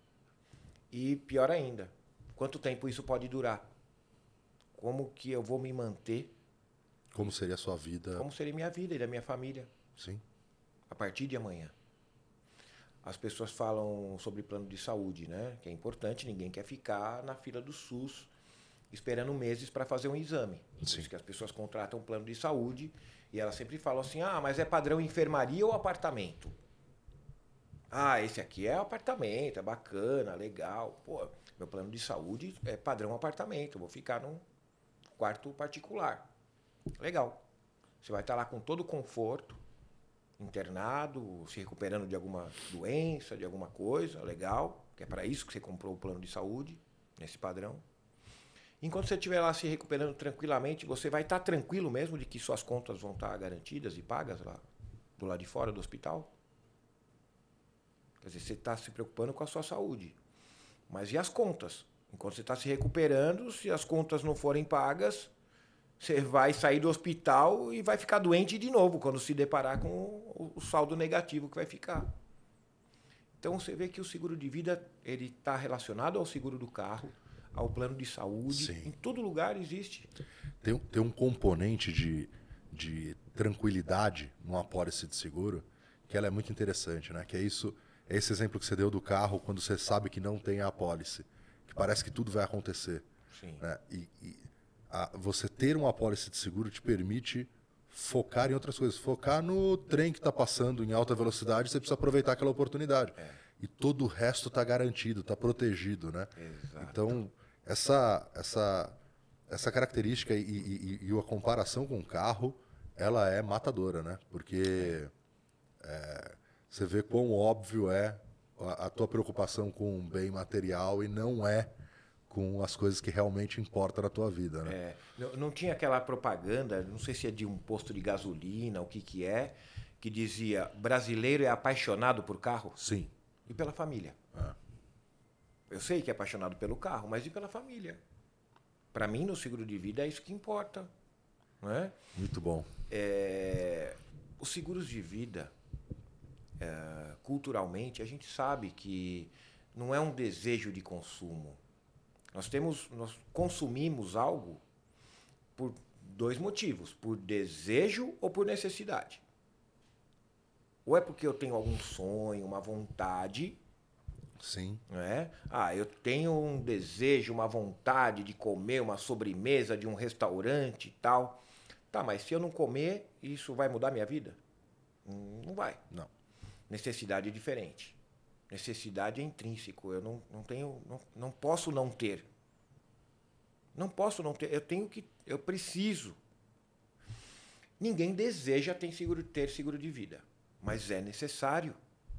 E pior ainda, quanto tempo isso pode durar? Como que eu vou me manter? Como seria a sua vida? Como seria minha vida e da minha família? Sim. A partir de amanhã. As pessoas falam sobre plano de saúde, né? Que é importante, ninguém quer ficar na fila do SUS esperando meses para fazer um exame. Por isso que as pessoas contratam um plano de saúde e elas sempre falam assim, mas é padrão enfermaria ou apartamento? Esse aqui é apartamento, é bacana, legal. Pô, meu plano de saúde é padrão apartamento, eu vou ficar num quarto particular. Legal. Você vai estar lá com todo o conforto, internado, se recuperando de alguma doença, de alguma coisa, legal, que é para isso que você comprou o plano de saúde, nesse padrão. Enquanto você estiver lá se recuperando tranquilamente, você vai estar tranquilo mesmo de que suas contas vão estar garantidas e pagas lá do lado de fora do hospital? Quer dizer, você está se preocupando com a sua saúde. Mas e as contas? Enquanto você está se recuperando, se as contas não forem pagas, você vai sair do hospital e vai ficar doente de novo quando se deparar com o saldo negativo que vai ficar. Então você vê que o seguro de vida ele está relacionado ao seguro do carro, ao plano de saúde. Sim. Em todo lugar existe. Tem um componente de tranquilidade numa apólice de seguro que ela é muito interessante, né? Que é esse exemplo que você deu do carro quando você sabe que não tem a apólice, que parece que tudo vai acontecer. Sim. Né? Você ter uma apólice de seguro te permite focar em outras coisas. Focar no trem que está passando em alta velocidade, você precisa aproveitar aquela oportunidade. E todo o resto está garantido, está protegido. Né? Exato. Então, essa característica e a comparação com o carro, ela é matadora, né? Porque você vê quão óbvio é a tua preocupação com um bem material e não é com as coisas que realmente importam na tua vida, né? Não tinha aquela propaganda, não sei se é de um posto de gasolina, o que é, que dizia, brasileiro é apaixonado por carro? Sim. E pela família. Eu sei que é apaixonado pelo carro, mas e pela família? Para mim, no seguro de vida, é isso que importa. Não é? Muito bom. Os seguros de vida, culturalmente, a gente sabe que não é um desejo de consumo. Nós consumimos algo por dois motivos, por desejo ou por necessidade. Ou é porque eu tenho algum sonho, uma vontade. Sim. Não é? Eu tenho um desejo, uma vontade de comer uma sobremesa de um restaurante e tal. Tá, mas se eu não comer, isso vai mudar minha vida? Não vai. Não. Necessidade é diferente. Necessidade é intrínseco. Eu não posso não ter. Não posso não ter. Eu preciso. Ninguém deseja ter seguro de vida, mas é necessário.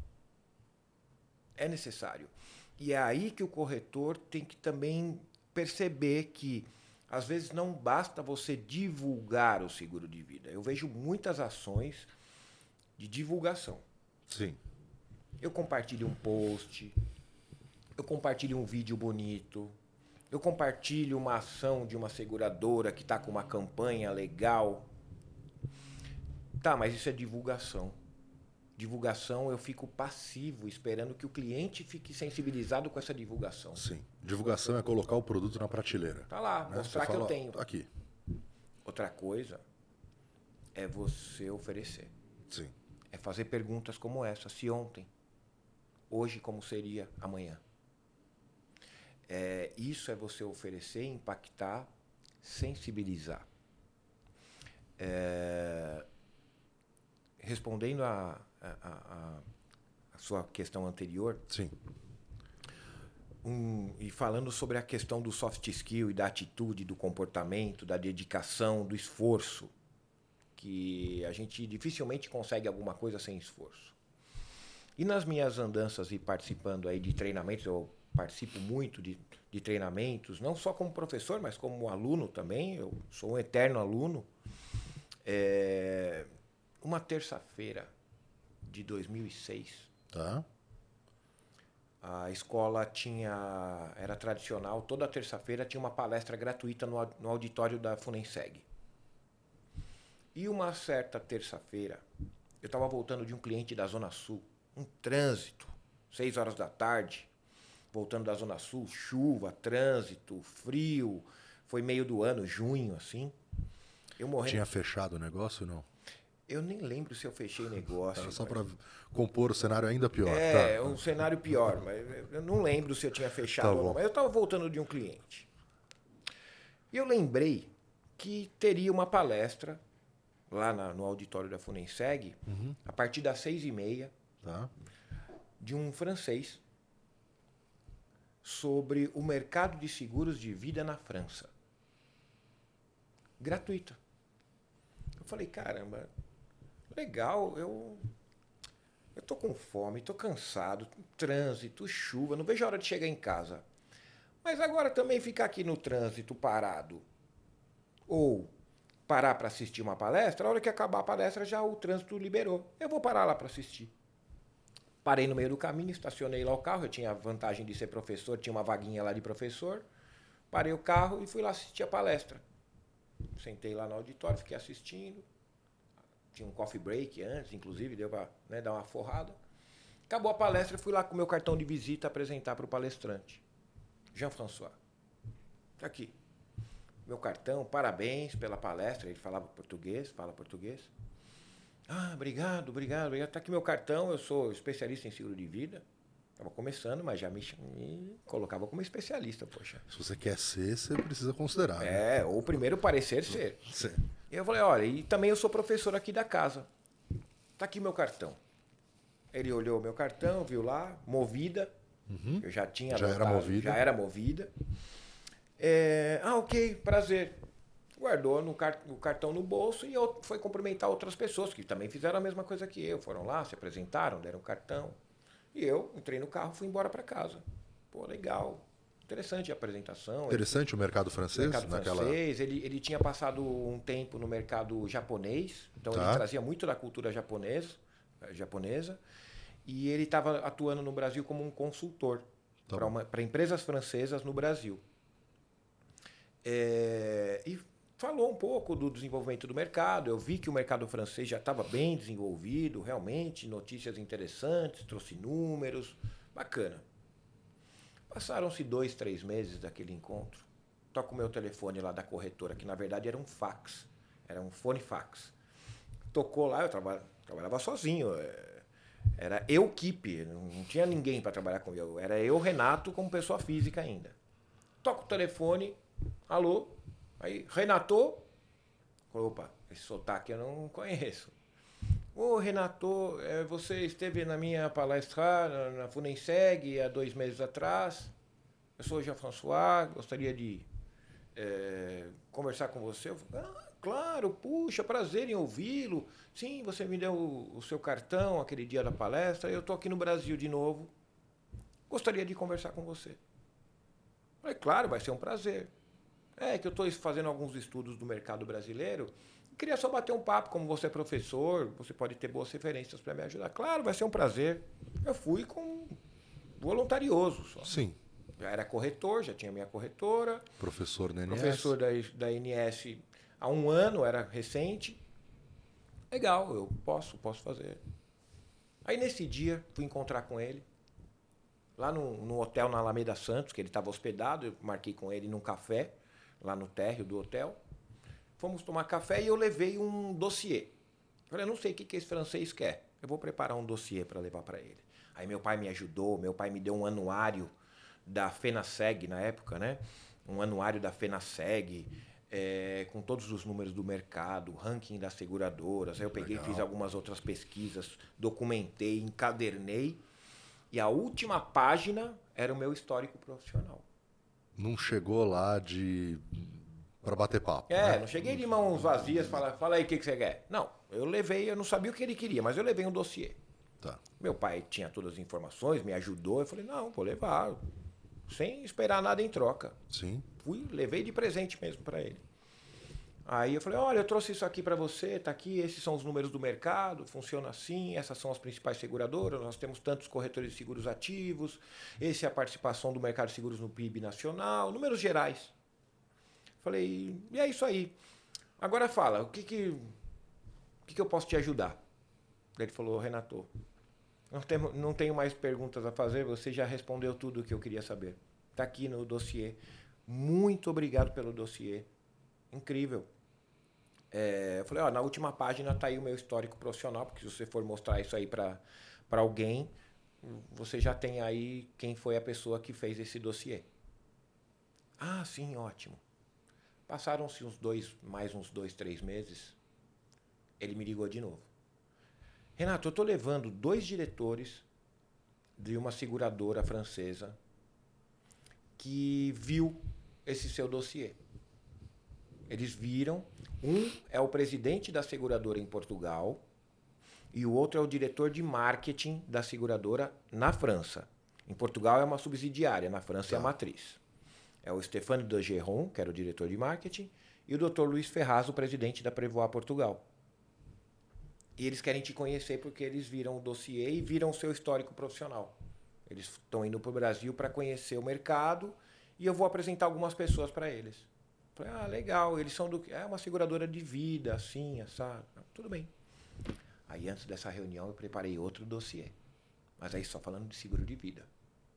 É necessário. E é aí que o corretor tem que também perceber que, às vezes, não basta você divulgar o seguro de vida. Eu vejo muitas ações de divulgação. Sim. Eu compartilho um post, eu compartilho um vídeo bonito, eu compartilho uma ação de uma seguradora que está com uma campanha legal. Tá, mas isso é divulgação. Divulgação, eu fico passivo, esperando que o cliente fique sensibilizado com essa divulgação. Sim. Divulgação é colocar o produto na prateleira. Tá lá, né? mostrar que eu tenho. Tá aqui. Outra coisa é você oferecer. Sim. É fazer perguntas como essa. Se ontem hoje como seria amanhã. Isso é você oferecer, impactar, sensibilizar. Respondendo a sua questão anterior, sim. E falando sobre a questão do soft skill e da atitude, do comportamento, da dedicação, do esforço, que a gente dificilmente consegue alguma coisa sem esforço. E nas minhas andanças e participando aí de treinamentos, eu participo muito de treinamentos, não só como professor, mas como aluno também, eu sou um eterno aluno. Uma terça-feira de 2006, Tá. a escola era tradicional, toda terça-feira tinha uma palestra gratuita no auditório da Funenseg. E uma certa terça-feira, eu estava voltando de um cliente da Zona Sul, um trânsito, 6 horas da tarde, voltando da Zona Sul, chuva, trânsito, frio, foi meio do ano, junho, assim. Eu morrendo. Tinha fechado o negócio ou não? Eu nem lembro se eu fechei negócio. Era só para compor o cenário ainda pior. Um cenário pior, mas eu não lembro se eu tinha fechado ou não. Mas eu estava voltando de um cliente. E eu lembrei que teria uma palestra lá no auditório da Funenseg, a partir das 6h30, de um francês, sobre o mercado de seguros de vida na França. Gratuita. Eu falei, caramba, legal, eu tô com fome, tô cansado, trânsito, chuva, não vejo a hora de chegar em casa. Mas agora também ficar aqui no trânsito parado, ou parar para assistir uma palestra, a hora que acabar a palestra já o trânsito liberou. Eu vou parar lá para assistir. Parei no meio do caminho, estacionei lá o carro, eu tinha a vantagem de ser professor, tinha uma vaguinha lá de professor. Parei o carro e fui lá assistir a palestra. Sentei lá no auditório, fiquei assistindo. Tinha um coffee break antes, inclusive, deu para dar uma forrada. Acabou a palestra, fui lá com o meu cartão de visita apresentar para o palestrante. Jean-François. Tá aqui. Meu cartão, parabéns pela palestra. Ele falava português, fala português. Ah, obrigado. Tá aqui meu cartão, eu sou especialista em seguro de vida. Estava começando, mas já me colocava como especialista, poxa. Se você quer ser, você precisa considerar. Né? Ou primeiro parecer ser. Sim. E eu falei, olha, e também eu sou professor aqui da casa. Tá aqui meu cartão. Ele olhou meu cartão, viu lá, Movida. Eu já tinha adotado, já era Movida. Ok, prazer. Guardou o cartão no bolso e foi cumprimentar outras pessoas que também fizeram a mesma coisa que eu. Foram lá, se apresentaram, deram o cartão. E eu entrei no carro e fui embora para casa. Pô, legal. Interessante a apresentação. Interessante o mercado francês? Ele tinha passado um tempo no mercado japonês. Então ele trazia muito da cultura japonesa. E ele estava atuando no Brasil como um consultor para empresas francesas no Brasil. E falou um pouco do desenvolvimento do mercado. Eu vi que o mercado francês já estava bem desenvolvido, realmente, notícias interessantes, trouxe números, bacana. Passaram-se 2, 3 meses daquele encontro. Toco o meu telefone lá da corretora, que na verdade era um fax, era um fone fax. Tocou lá, eu trabalhava sozinho, era eu equipe, não tinha ninguém para trabalhar comigo, era eu, Renato, como pessoa física ainda. Toco o telefone, alô? Aí, Renato? Opa, esse sotaque eu não conheço. Ô, Renato, você esteve na minha palestra na Funenseg há 2 meses atrás. Eu sou o Jean-François, gostaria de conversar com você. Eu falei, claro, puxa, prazer em ouvi-lo. Sim, você me deu o seu cartão aquele dia da palestra. Eu estou aqui no Brasil de novo. Gostaria de conversar com você. Eu falei, claro, vai ser um prazer. Que eu estou fazendo alguns estudos do mercado brasileiro. Queria só bater um papo, como você é professor, você pode ter boas referências para me ajudar. Claro, vai ser um prazer. Eu fui com voluntarioso só. Sim. Já era corretor, já tinha minha corretora. Professor da INS. Professor da INS há 1 ano, era recente. Legal, eu posso fazer. Aí nesse dia, fui encontrar com ele. Lá no hotel na Alameda Santos, que ele estava hospedado, eu marquei com ele num café, lá no térreo do hotel. Fomos tomar café e eu levei um dossiê Eu falei, eu não sei o que esse francês quer. Eu vou preparar um dossiê para levar para ele. Aí meu pai me ajudou, meu pai me deu um anuário da FenaSeg na época, né? Um anuário da FenaSeg, com todos os números do mercado, ranking das seguradoras. Aí eu peguei, fiz algumas outras pesquisas, documentei, encadernei. E a última página era o meu histórico profissional. Não chegou lá para bater papo. Né? Não cheguei de mãos vazias, fala aí o que você quer. Não, eu não sabia o que ele queria, mas eu levei um dossiê. Tá. Meu pai tinha todas as informações, me ajudou. Eu falei, não, vou levar, sem esperar nada em troca. Sim. Levei de presente mesmo para ele. Aí eu falei, olha, eu trouxe isso aqui para você, tá aqui, esses são os números do mercado, funciona assim, essas são as principais seguradoras, nós temos tantos corretores de seguros ativos, essa é a participação do mercado de seguros no PIB nacional, números gerais. Falei, e é isso aí. Agora fala, o que eu posso te ajudar? Ele falou, Renato, não tenho mais perguntas a fazer, você já respondeu tudo o que eu queria saber. Está aqui no dossiê. Muito obrigado pelo dossiê. Incrível. Eu falei, na última página está aí o meu histórico profissional, porque se você for mostrar isso aí para alguém, você já tem aí quem foi a pessoa que fez esse dossiê. Ah, sim, ótimo. Passaram-se mais uns 2, 3 meses, ele me ligou de novo. Renato, eu estou levando 2 diretores de uma seguradora francesa que viu esse seu dossiê. Eles viram, um é o presidente da seguradora em Portugal e o outro é o diretor de marketing da seguradora na França. Em Portugal é uma subsidiária, na França é a matriz. É o Stéphane Daugeron, que era o diretor de marketing, e o Dr. Luiz Ferraz, o presidente da Prévost Portugal. E eles querem te conhecer porque eles viram o dossiê e viram o seu histórico profissional. Eles estão indo para o Brasil para conhecer o mercado e eu vou apresentar algumas pessoas para eles. Falei, legal, eles são uma seguradora de vida, assim, sabe? Tudo bem. Aí antes dessa reunião eu preparei outro dossiê. Mas aí só falando de seguro de vida.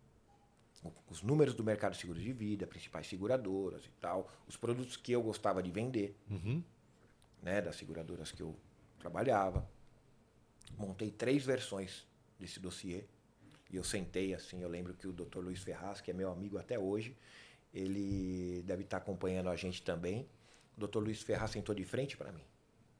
Os números do mercado de seguro de vida, principais seguradoras e tal, os produtos que eu gostava de vender, né, das seguradoras que eu trabalhava. Montei 3 versões desse dossiê. E eu sentei assim, eu lembro que o Dr. Luiz Ferraz, que é meu amigo até hoje, ele deve estar acompanhando a gente também. O Dr. Luiz Ferraz sentou de frente para mim.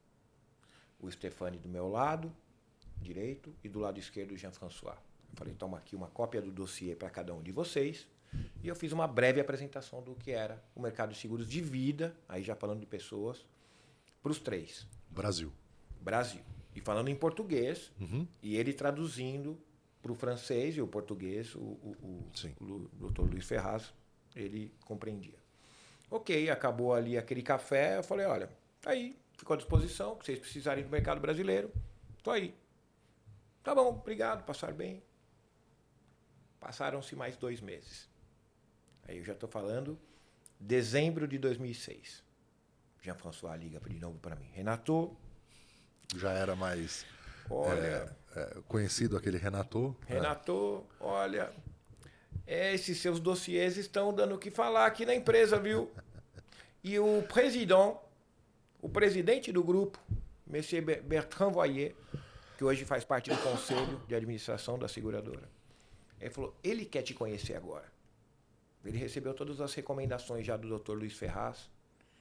O Stéphane do meu lado direito e do lado esquerdo o Jean-François. Eu falei, toma aqui uma cópia do dossiê para cada um de vocês. E eu fiz uma breve apresentação do que era o mercado de seguros de vida, aí já falando de pessoas, para os 3. Brasil. E falando em português, e ele traduzindo para o francês e o português, o Dr. Luiz Ferraz, ele compreendia. Ok, acabou ali aquele café, eu falei, olha, tá aí, fico à disposição, se vocês precisarem do mercado brasileiro, tô aí. Tá bom, obrigado, passaram bem. Passaram-se mais 2 meses. Aí eu já estou falando dezembro de 2006. Jean-François liga de novo para mim. Renato. Já era mais olha, conhecido aquele Renato. Renato, olha, esses seus dossiês estão dando o que falar aqui na empresa, viu? E o presidente do grupo, Monsieur Bertrand Voyer, que hoje faz parte do conselho de administração da seguradora, ele falou, ele quer te conhecer agora. Ele recebeu todas as recomendações já do Dr. Luiz Ferraz,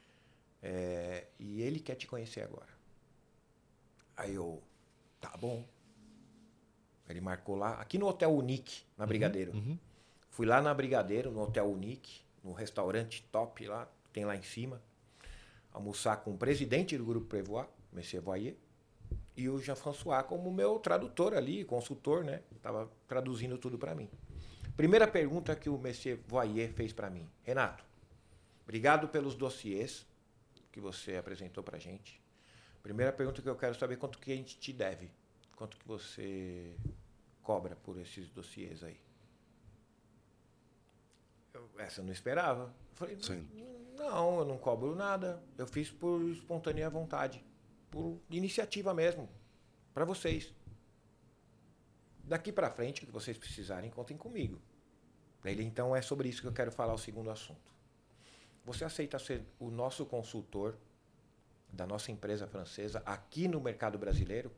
e ele quer te conhecer agora. Aí eu, tá bom. Ele marcou lá, aqui no Hotel Unique, na Brigadeiro. Fui lá na Brigadeiro, no Hotel Unique, no restaurante top lá, tem lá em cima, almoçar com o presidente do Grupo Prévost, Monsieur Voyer, e o Jean-François como meu tradutor ali, consultor, né? Estava traduzindo tudo para mim. Primeira pergunta que o Monsieur Voyer fez para mim. Renato, obrigado pelos dossiês que você apresentou para a gente. Primeira pergunta que eu quero saber, quanto que a gente te deve? Quanto que você cobra por esses dossiês aí? Essa eu não esperava. Eu falei, não, eu não cobro nada. Eu fiz por espontânea vontade. Por iniciativa mesmo. Para vocês. Daqui para frente, o que vocês precisarem, contem comigo. Então é sobre isso que eu quero falar o segundo assunto. Você aceita ser o nosso consultor da nossa empresa francesa aqui no mercado brasileiro?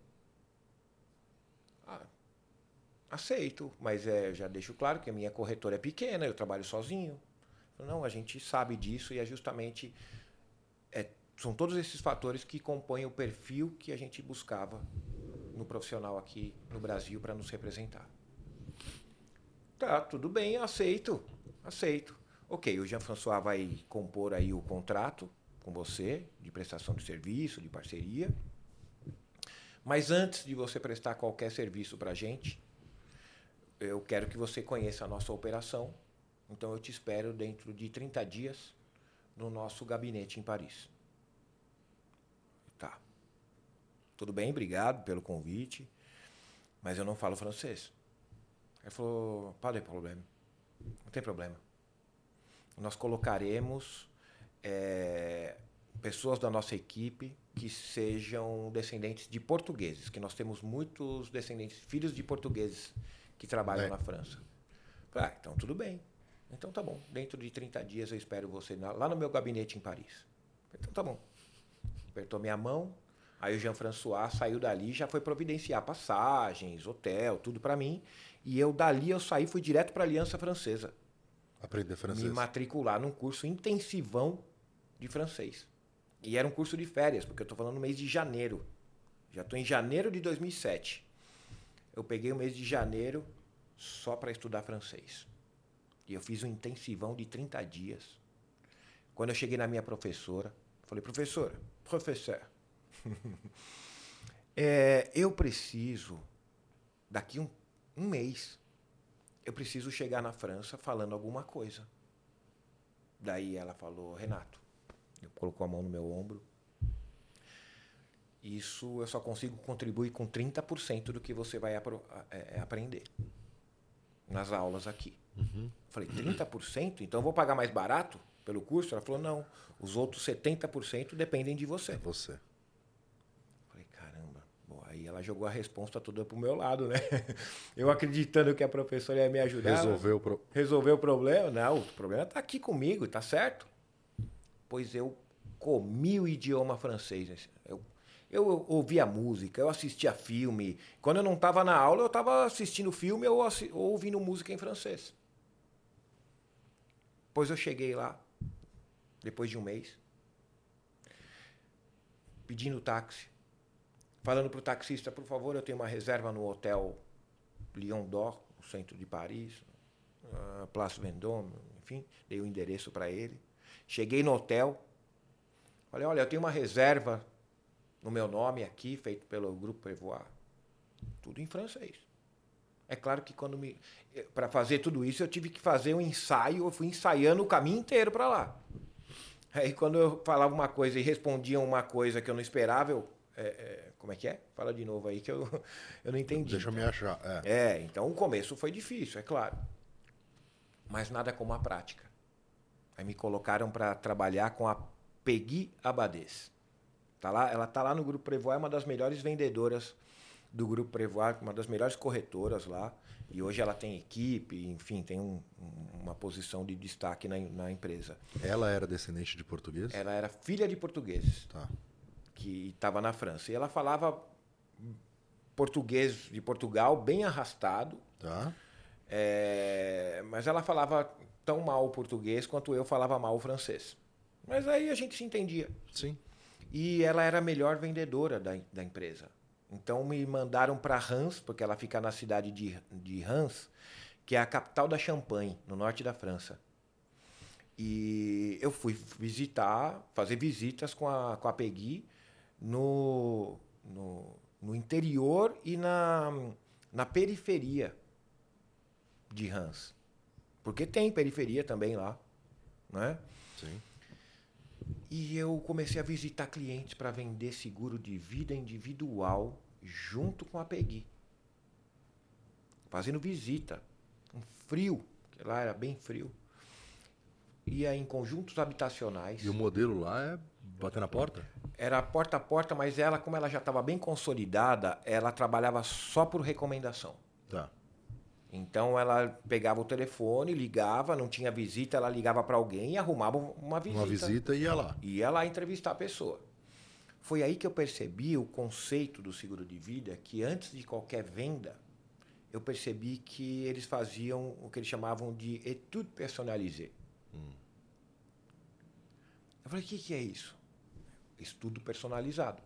Aceito, mas já deixo claro que a minha corretora é pequena, eu trabalho sozinho. Não, a gente sabe disso e é justamente... são todos esses fatores que compõem o perfil que a gente buscava no profissional aqui no Brasil para nos representar. Tá, tudo bem, aceito. Ok, o Jean-François vai compor aí o contrato com você, de prestação de serviço, de parceria. Mas antes de você prestar qualquer serviço para a gente, eu quero que você conheça a nossa operação. Então eu te espero dentro de 30 dias no nosso gabinete em Paris. Tá. Tudo bem, obrigado pelo convite, mas eu não falo francês. Ele falou, pas de problème. Não tem problema. Nós colocaremos pessoas da nossa equipe que sejam descendentes de portugueses, que nós temos muitos descendentes, filhos de portugueses que trabalham na França. Falei, então tudo bem. Então tá bom. Dentro de 30 dias eu espero você lá no meu gabinete em Paris. Então tá bom. Apertou minha mão. Aí o Jean-François saiu dali e já foi providenciar passagens, hotel, tudo para mim. E dali eu saí, fui direto para a Aliança Francesa. Aprender francês. Me matricular num curso intensivão de francês. E era um curso de férias, porque eu estou falando no mês de janeiro. Já estou em janeiro de 2007. Eu peguei o mês de janeiro só para estudar francês. E eu fiz um intensivão de 30 dias. Quando eu cheguei na minha professora, falei, professor, eu preciso, daqui um mês, eu preciso chegar na França falando alguma coisa. Daí ela falou, Renato, colocou a mão no meu ombro. Isso eu só consigo contribuir com 30% do que você vai aprender nas aulas aqui. Uhum. Falei, 30%? Então eu vou pagar mais barato pelo curso? Ela falou, não, os outros 70% dependem de você. É você. Falei, caramba. Bom, aí ela jogou a resposta toda pro meu lado, né? Eu acreditando que a professora ia me ajudar. Resolveu o problema? Não, o problema tá aqui comigo, tá certo? Pois eu comi o idioma francês. Eu ouvia música, eu assistia filme. Quando eu não estava na aula, eu estava assistindo filme ou ouvindo música em francês. Pois eu cheguei lá, depois de um mês, pedindo táxi, falando para o taxista, por favor, eu tenho uma reserva no hotel Lion d'Or, no centro de Paris, Place Vendôme, enfim, dei o endereço para ele. Cheguei no hotel, falei, olha, eu tenho uma reserva no meu nome aqui, feito pelo Grupo Prévost. Tudo em francês. É claro que para fazer tudo isso, eu tive que fazer um ensaio, eu fui ensaiando o caminho inteiro para lá. Aí quando eu falava uma coisa e respondiam uma coisa que eu não esperava, como é que é? Fala de novo aí que eu não entendi. Deixa eu me achar. Então o começo foi difícil, é claro. Mas nada como a prática. Aí me colocaram para trabalhar com a Peggy Abadès. Ela está lá no Grupo Prévost, é uma das melhores vendedoras do Grupo Prévost, uma das melhores corretoras lá. E hoje ela tem equipe, enfim, tem uma posição de destaque na empresa. Ela era descendente de português? Ela era filha de portugueses, que estava na França. E ela falava português de Portugal, bem arrastado. Tá. Mas ela falava tão mal o português quanto eu falava mal o francês. Mas aí a gente se entendia. Sim. E ela era a melhor vendedora da empresa. Então me mandaram para Reims, porque ela fica na cidade de Reims, que é a capital da Champagne, no norte da França. E eu fui fazer visitas com a Peggy no interior e na periferia de Reims. Porque tem periferia também lá, né? Sim. E eu comecei a visitar clientes para vender seguro de vida individual junto com a Peggy. Fazendo visita. Um frio, porque lá era bem frio. Ia em conjuntos habitacionais. E o modelo lá é bater na porta? Era porta a porta, mas ela, como ela já estava bem consolidada, ela trabalhava só por recomendação. Tá. Então ela pegava o telefone, ligava, não tinha visita, ela ligava para alguém e arrumava uma visita. Uma visita e ia lá. Ia lá entrevistar a pessoa. Foi aí que eu percebi o conceito do seguro de vida, que antes de qualquer venda, eu percebi que eles faziam o que eles chamavam de étude personnalisée. Eu falei, o que é isso? Estudo personalizado.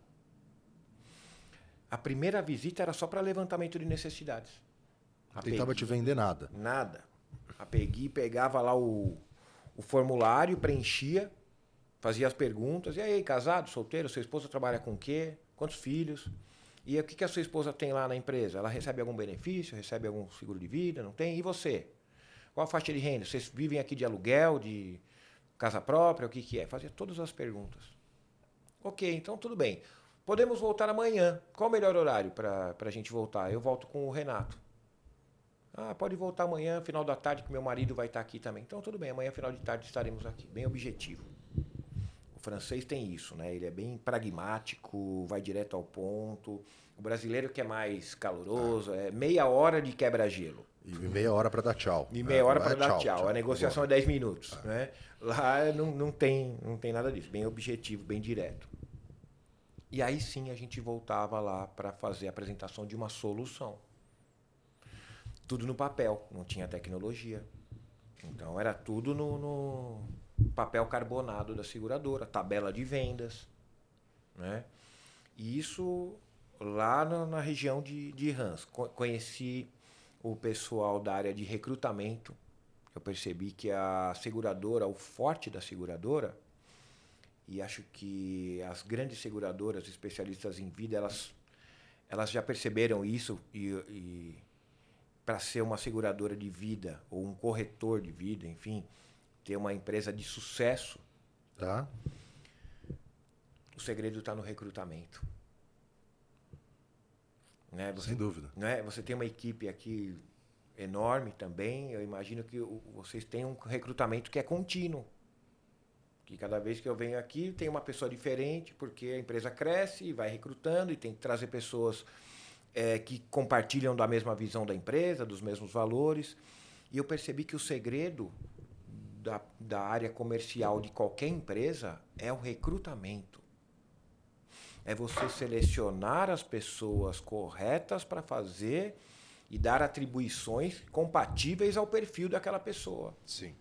A primeira visita era só para levantamento de necessidades. Não tentava te vender nada. Nada. Pegava lá o formulário, preenchia, fazia as perguntas. E aí, casado, solteiro, sua esposa trabalha com o quê? Quantos filhos? E o que a sua esposa tem lá na empresa? Ela recebe algum benefício? Recebe algum seguro de vida? Não tem? E você? Qual a faixa de renda? Vocês vivem aqui de aluguel, de casa própria? O que é? Fazia todas as perguntas. Ok, então tudo bem. Podemos voltar amanhã. Qual o melhor horário para a gente voltar? Eu volto com o Renato. Pode voltar amanhã, final da tarde, que meu marido vai estar aqui também. Então tudo bem, amanhã, final de tarde, estaremos aqui. Bem objetivo. O francês tem isso, né? Ele é bem pragmático, vai direto ao ponto. O brasileiro que é mais caloroso, é meia hora de quebra-gelo. E meia hora para dar tchau. E meia hora para dar tchau. A negociação é 10 minutos. Né? Lá não tem nada disso. Bem objetivo, bem direto. E aí sim a gente voltava lá para fazer a apresentação de uma solução. Tudo no papel, não tinha tecnologia. Então era tudo no papel carbonado da seguradora, tabela de vendas. Né? E isso lá na região de Reims. Conheci o pessoal da área de recrutamento. Eu percebi que a seguradora, o forte da seguradora, e acho que as grandes seguradoras especialistas em vida, elas já perceberam isso e para ser uma seguradora de vida ou um corretor de vida, enfim, ter uma empresa de sucesso, tá? O segredo está no recrutamento. Né? Sem dúvida. Né? Você tem uma equipe aqui enorme também. Eu imagino que vocês têm um recrutamento que é contínuo. Que cada vez que eu venho aqui tem uma pessoa diferente, porque a empresa cresce e vai recrutando e tem que trazer pessoas que compartilham da mesma visão da empresa, dos mesmos valores. E eu percebi que o segredo da área comercial de qualquer empresa é o recrutamento. É você selecionar as pessoas corretas para fazer e dar atribuições compatíveis ao perfil daquela pessoa. Sim.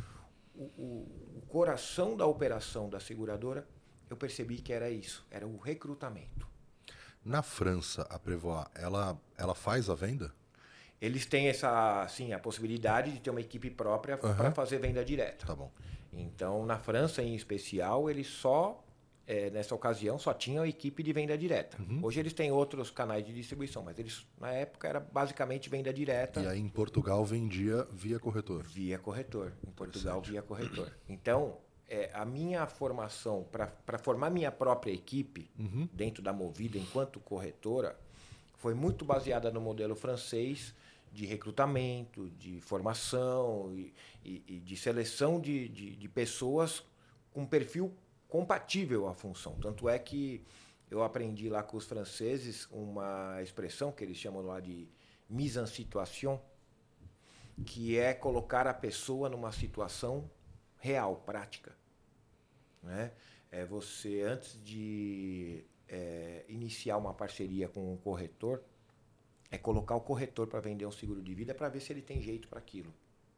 O coração da operação da seguradora, eu percebi que era isso, era o recrutamento. Na França, a Prévost, ela faz a venda? Eles têm a possibilidade de ter uma equipe própria para fazer venda direta. Tá bom. Então, na França, em especial, eles nessa ocasião, só tinham a equipe de venda direta. Hoje eles têm outros canais de distribuição, mas eles, na época, era basicamente venda direta. E aí, em Portugal, vendia via corretor? Via corretor. Em Portugal, via corretor. Então, a minha formação, para formar minha própria equipe, dentro da Movida, enquanto corretora, foi muito baseada no modelo francês de recrutamento, de formação e de seleção de pessoas com perfil compatível à função. Tanto é que eu aprendi lá com os franceses uma expressão que eles chamam lá de mise en situation, que é colocar a pessoa numa situação real, prática. Né? É você, antes de iniciar uma parceria com um corretor, é colocar o corretor para vender um seguro de vida para ver se ele tem jeito para aquilo.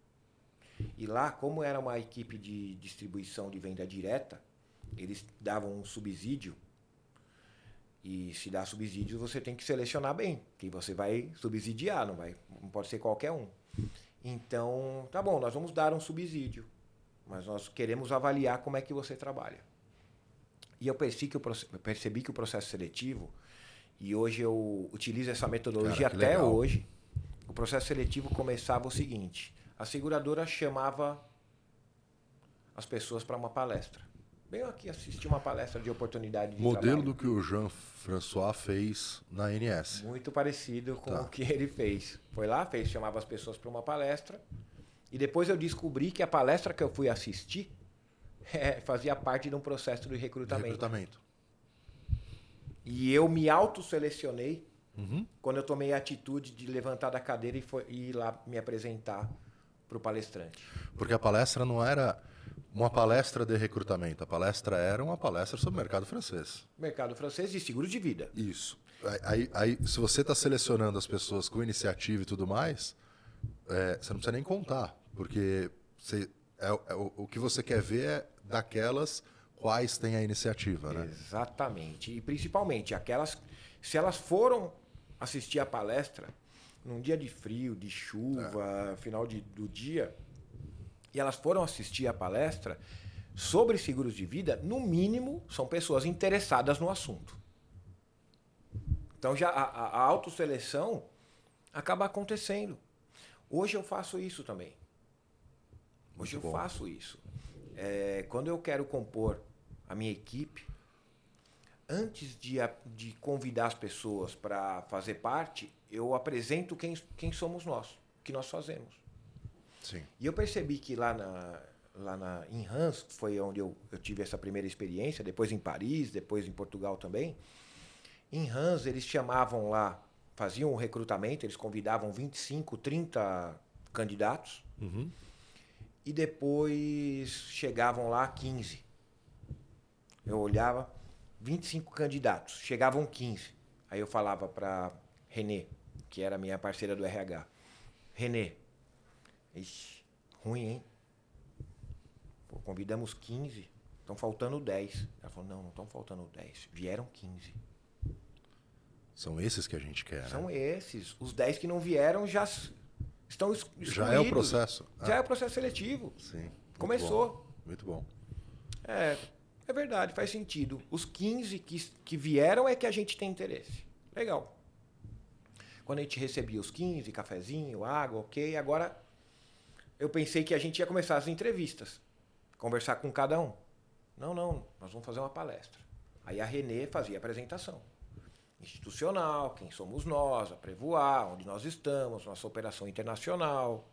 E lá, como era uma equipe de distribuição de venda direta, eles davam um subsídio, e se dá subsídio você tem que selecionar bem, que você vai subsidiar, não pode ser qualquer um. Então, tá bom, nós vamos dar um subsídio, mas nós queremos avaliar como é que você trabalha. E eu percebi que o processo seletivo, e hoje eu utilizo essa metodologia até hoje, o processo seletivo começava o seguinte: a seguradora chamava as pessoas para uma palestra. Venho aqui assistir uma palestra de oportunidade de modelo trabalho. Do que o Jean-François fez na ANS. Muito parecido com o que ele fez. Foi lá, chamava as pessoas para uma palestra. E depois eu descobri que a palestra que eu fui assistir fazia parte de um processo de recrutamento. E eu me autoselecionei quando eu tomei a atitude de levantar da cadeira e ir lá me apresentar para o palestrante. Porque a palestra não era Uma palestra de recrutamento. A palestra era uma palestra sobre o mercado francês. Mercado francês de seguros de vida. Isso. Aí se você está selecionando as pessoas com iniciativa e tudo mais, você não precisa nem contar, porque o que você quer ver é daquelas quais têm a iniciativa, né? Exatamente. E principalmente aquelas, se elas foram assistir a palestra num dia de frio, de chuva, final do dia, e elas foram assistir a palestra sobre seguros de vida, no mínimo são pessoas interessadas no assunto. Então já a autoseleção acaba acontecendo. Hoje eu faço isso também. Hoje eu faço isso. Quando eu quero compor a minha equipe, antes de convidar as pessoas para fazer parte, eu apresento quem somos nós, o que nós fazemos. Sim. E eu percebi que em Reims, que foi onde eu tive essa primeira experiência, depois em Paris, depois em Portugal também, em Reims eles chamavam lá, faziam um recrutamento, eles convidavam 25, 30 candidatos, e depois chegavam lá 15. Eu olhava, 25 candidatos, chegavam 15. Aí eu falava para Renê, que era minha parceira do RH. Renê, ixi, ruim, hein? Pô, convidamos 15, estão faltando 10. Ela falou, não estão faltando 10, vieram 15. São esses que a gente quer, São né? esses. Os 10 que não vieram já estão excluídos. Já é o processo. Já é o processo seletivo. Sim. Começou. Muito bom. É verdade, faz sentido. Os 15 que vieram é que a gente tem interesse. Legal. Quando a gente recebia os 15, cafezinho, água, ok. Agora, eu pensei que a gente ia começar as entrevistas. Conversar com cada um. Não, nós vamos fazer uma palestra. Aí a Renê fazia a apresentação. Institucional, quem somos nós, a Prevoar, onde nós estamos, nossa operação internacional.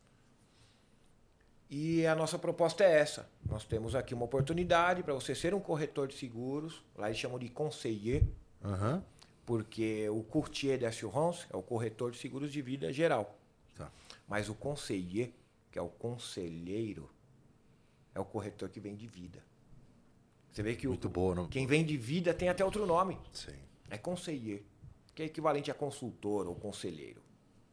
E a nossa proposta é essa. Nós temos aqui uma oportunidade para você ser um corretor de seguros. Lá eles chamam de conseiller, porque o courtier d'assurance é o corretor de seguros de vida geral. Tá. Mas o conseiller, que é o conselheiro, é o corretor que vem de vida. Você vê que Muito bom, não? Quem vem de vida tem até outro nome. Sim. É conseiller, que é equivalente a consultor ou conselheiro.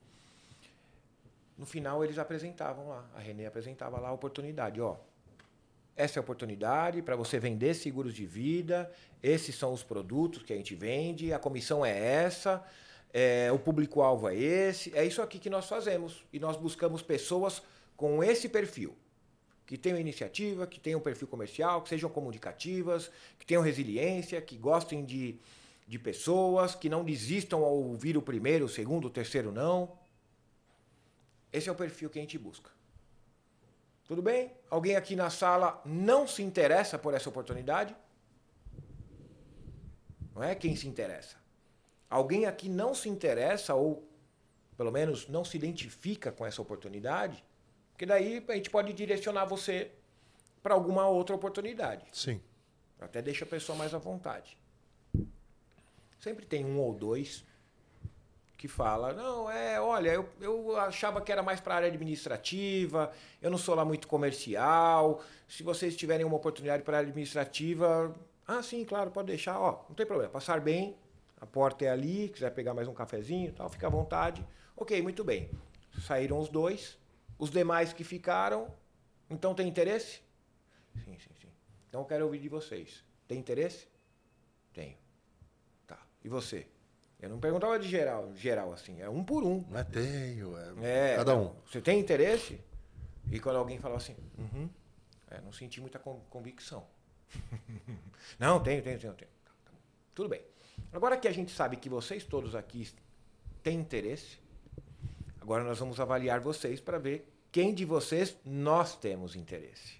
No final, eles apresentavam lá, a Renê apresentava lá a oportunidade. Ó, essa é a oportunidade para você vender seguros de vida, esses são os produtos que a gente vende, a comissão é essa, o público-alvo é esse, é isso aqui que nós fazemos. E nós buscamos pessoas com esse perfil, que tenham iniciativa, que tenham perfil comercial, que sejam comunicativas, que tenham resiliência, que gostem de pessoas, que não desistam ao ouvir o primeiro, o segundo, o terceiro não. Esse é o perfil que a gente busca. Tudo bem? Alguém aqui na sala não se interessa por essa oportunidade? Não é quem se interessa. Alguém aqui não se interessa ou, pelo menos, não se identifica com essa oportunidade? Porque daí a gente pode direcionar você para alguma outra oportunidade. Sim. Até deixa a pessoa mais à vontade. Sempre tem um ou dois que fala, não, olha, eu achava que era mais para a área administrativa, eu não sou lá muito comercial, se vocês tiverem uma oportunidade para a área administrativa, sim, claro, pode deixar, não tem problema, passar bem, a porta é ali, quiser pegar mais um cafezinho e tal, fica à vontade. Ok, muito bem. Saíram os dois, os demais que ficaram, então tem interesse? Sim. Então eu quero ouvir de vocês. Tem interesse? Tenho. Tá. E você? Eu não perguntava de geral assim, é um por um. Não é tenho, cada um. Você tem interesse? E quando alguém falava assim, não senti muita convicção. Não, tenho. Tá, tudo bem. Agora que a gente sabe que vocês todos aqui têm interesse, agora nós vamos avaliar vocês para ver quem de vocês nós temos interesse.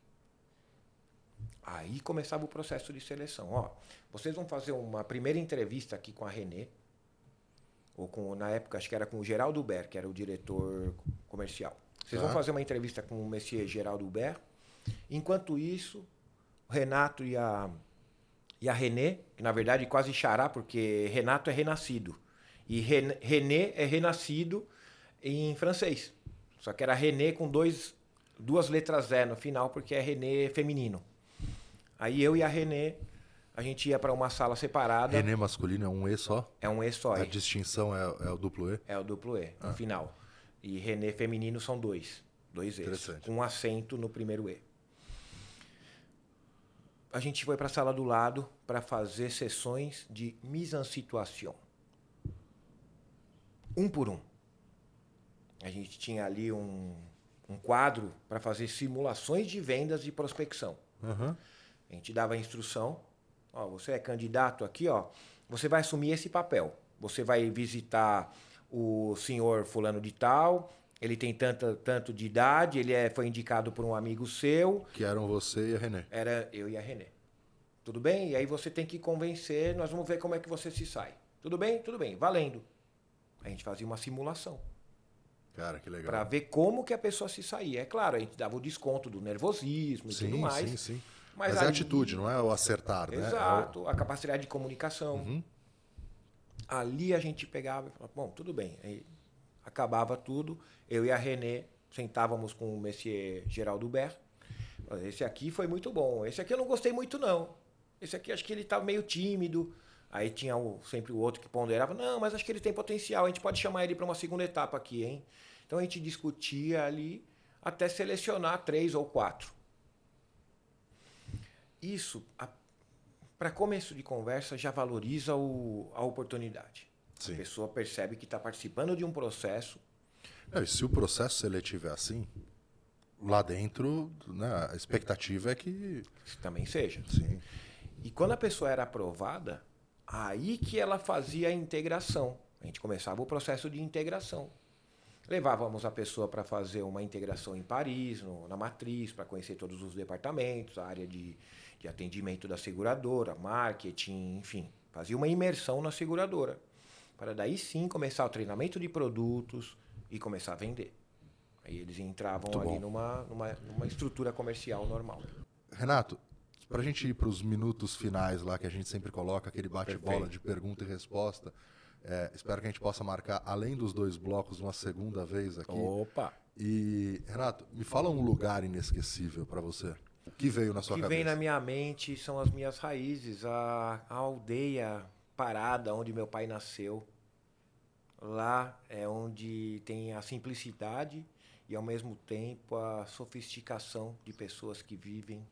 Aí começava o processo de seleção. Vocês vão fazer uma primeira entrevista aqui com a Renê, ou na época, acho que era com o Geraldo Hubert, que era o diretor comercial. Vocês vão fazer uma entrevista com o Monsieur Geraldo Hubert. Enquanto isso, o Renato e a Renê, que na verdade quase xará, porque Renato é renascido. E René é renascido em francês. Só que era Renê com dois 2 letras E no final, porque é Renê feminino. Aí eu e a Renê, a gente ia para uma sala separada. Renê masculino é um E só? É um E só. A distinção é o duplo E? É o duplo E, no final. E Renê feminino são 2 E's, com um acento no primeiro E. A gente foi para a sala do lado para fazer sessões de mise en situation. Um por um. A gente tinha ali um quadro para fazer simulações de vendas de prospecção. Uhum. A gente dava a instrução, ó, você é candidato aqui, ó, você vai assumir esse papel. Você vai visitar o senhor fulano de tal, ele tem tanto de idade, foi indicado por um amigo seu. Que eram você e a Renê. Era eu e a Renê. Tudo bem? E aí você tem que convencer, nós vamos ver como é que você se sai. Tudo bem? Tudo bem, valendo. A gente fazia uma simulação. Cara, que legal. Para ver como que a pessoa se saía. É claro, a gente dava o desconto do nervosismo e tudo mais. Sim. Mas é a atitude, não é o acertar, né? Exato, a capacidade de comunicação. Uhum. Ali a gente pegava e falava, bom, tudo bem. Aí acabava tudo, eu e a Renê sentávamos com o Messier Geraldo Ber. Esse aqui foi muito bom, esse aqui eu não gostei muito não. Esse aqui acho que ele está meio tímido. Aí tinha sempre o outro que ponderava, não, mas acho que ele tem potencial, a gente pode chamar ele para uma segunda etapa aqui, hein? Então a gente discutia ali até selecionar 3 ou 4. Isso, para começo de conversa, já valoriza a oportunidade. Sim. A pessoa percebe que está participando de um processo. E se o processo seletivo é assim, lá dentro, né, a expectativa é que também seja. Sim. E quando a pessoa era aprovada, aí que ela fazia a integração. A gente começava o processo de integração. Levávamos a pessoa para fazer uma integração em Paris, na matriz, para conhecer todos os departamentos, a área de atendimento da seguradora, marketing, enfim. Fazia uma imersão na seguradora. Para daí sim começar o treinamento de produtos e começar a vender. Aí eles entravam muito ali numa estrutura comercial normal. Renato, para a gente ir para os minutos finais lá, que a gente sempre coloca, aquele bate-bola de pergunta e resposta, espero que a gente possa marcar, além dos 2 blocos, uma segunda vez aqui. Opa! E, Renato, me fala um lugar inesquecível para você. O que veio na sua cabeça? O que vem na minha mente são as minhas raízes, a aldeia Parada, onde meu pai nasceu. Lá é onde tem a simplicidade e, ao mesmo tempo, a sofisticação de pessoas que vivem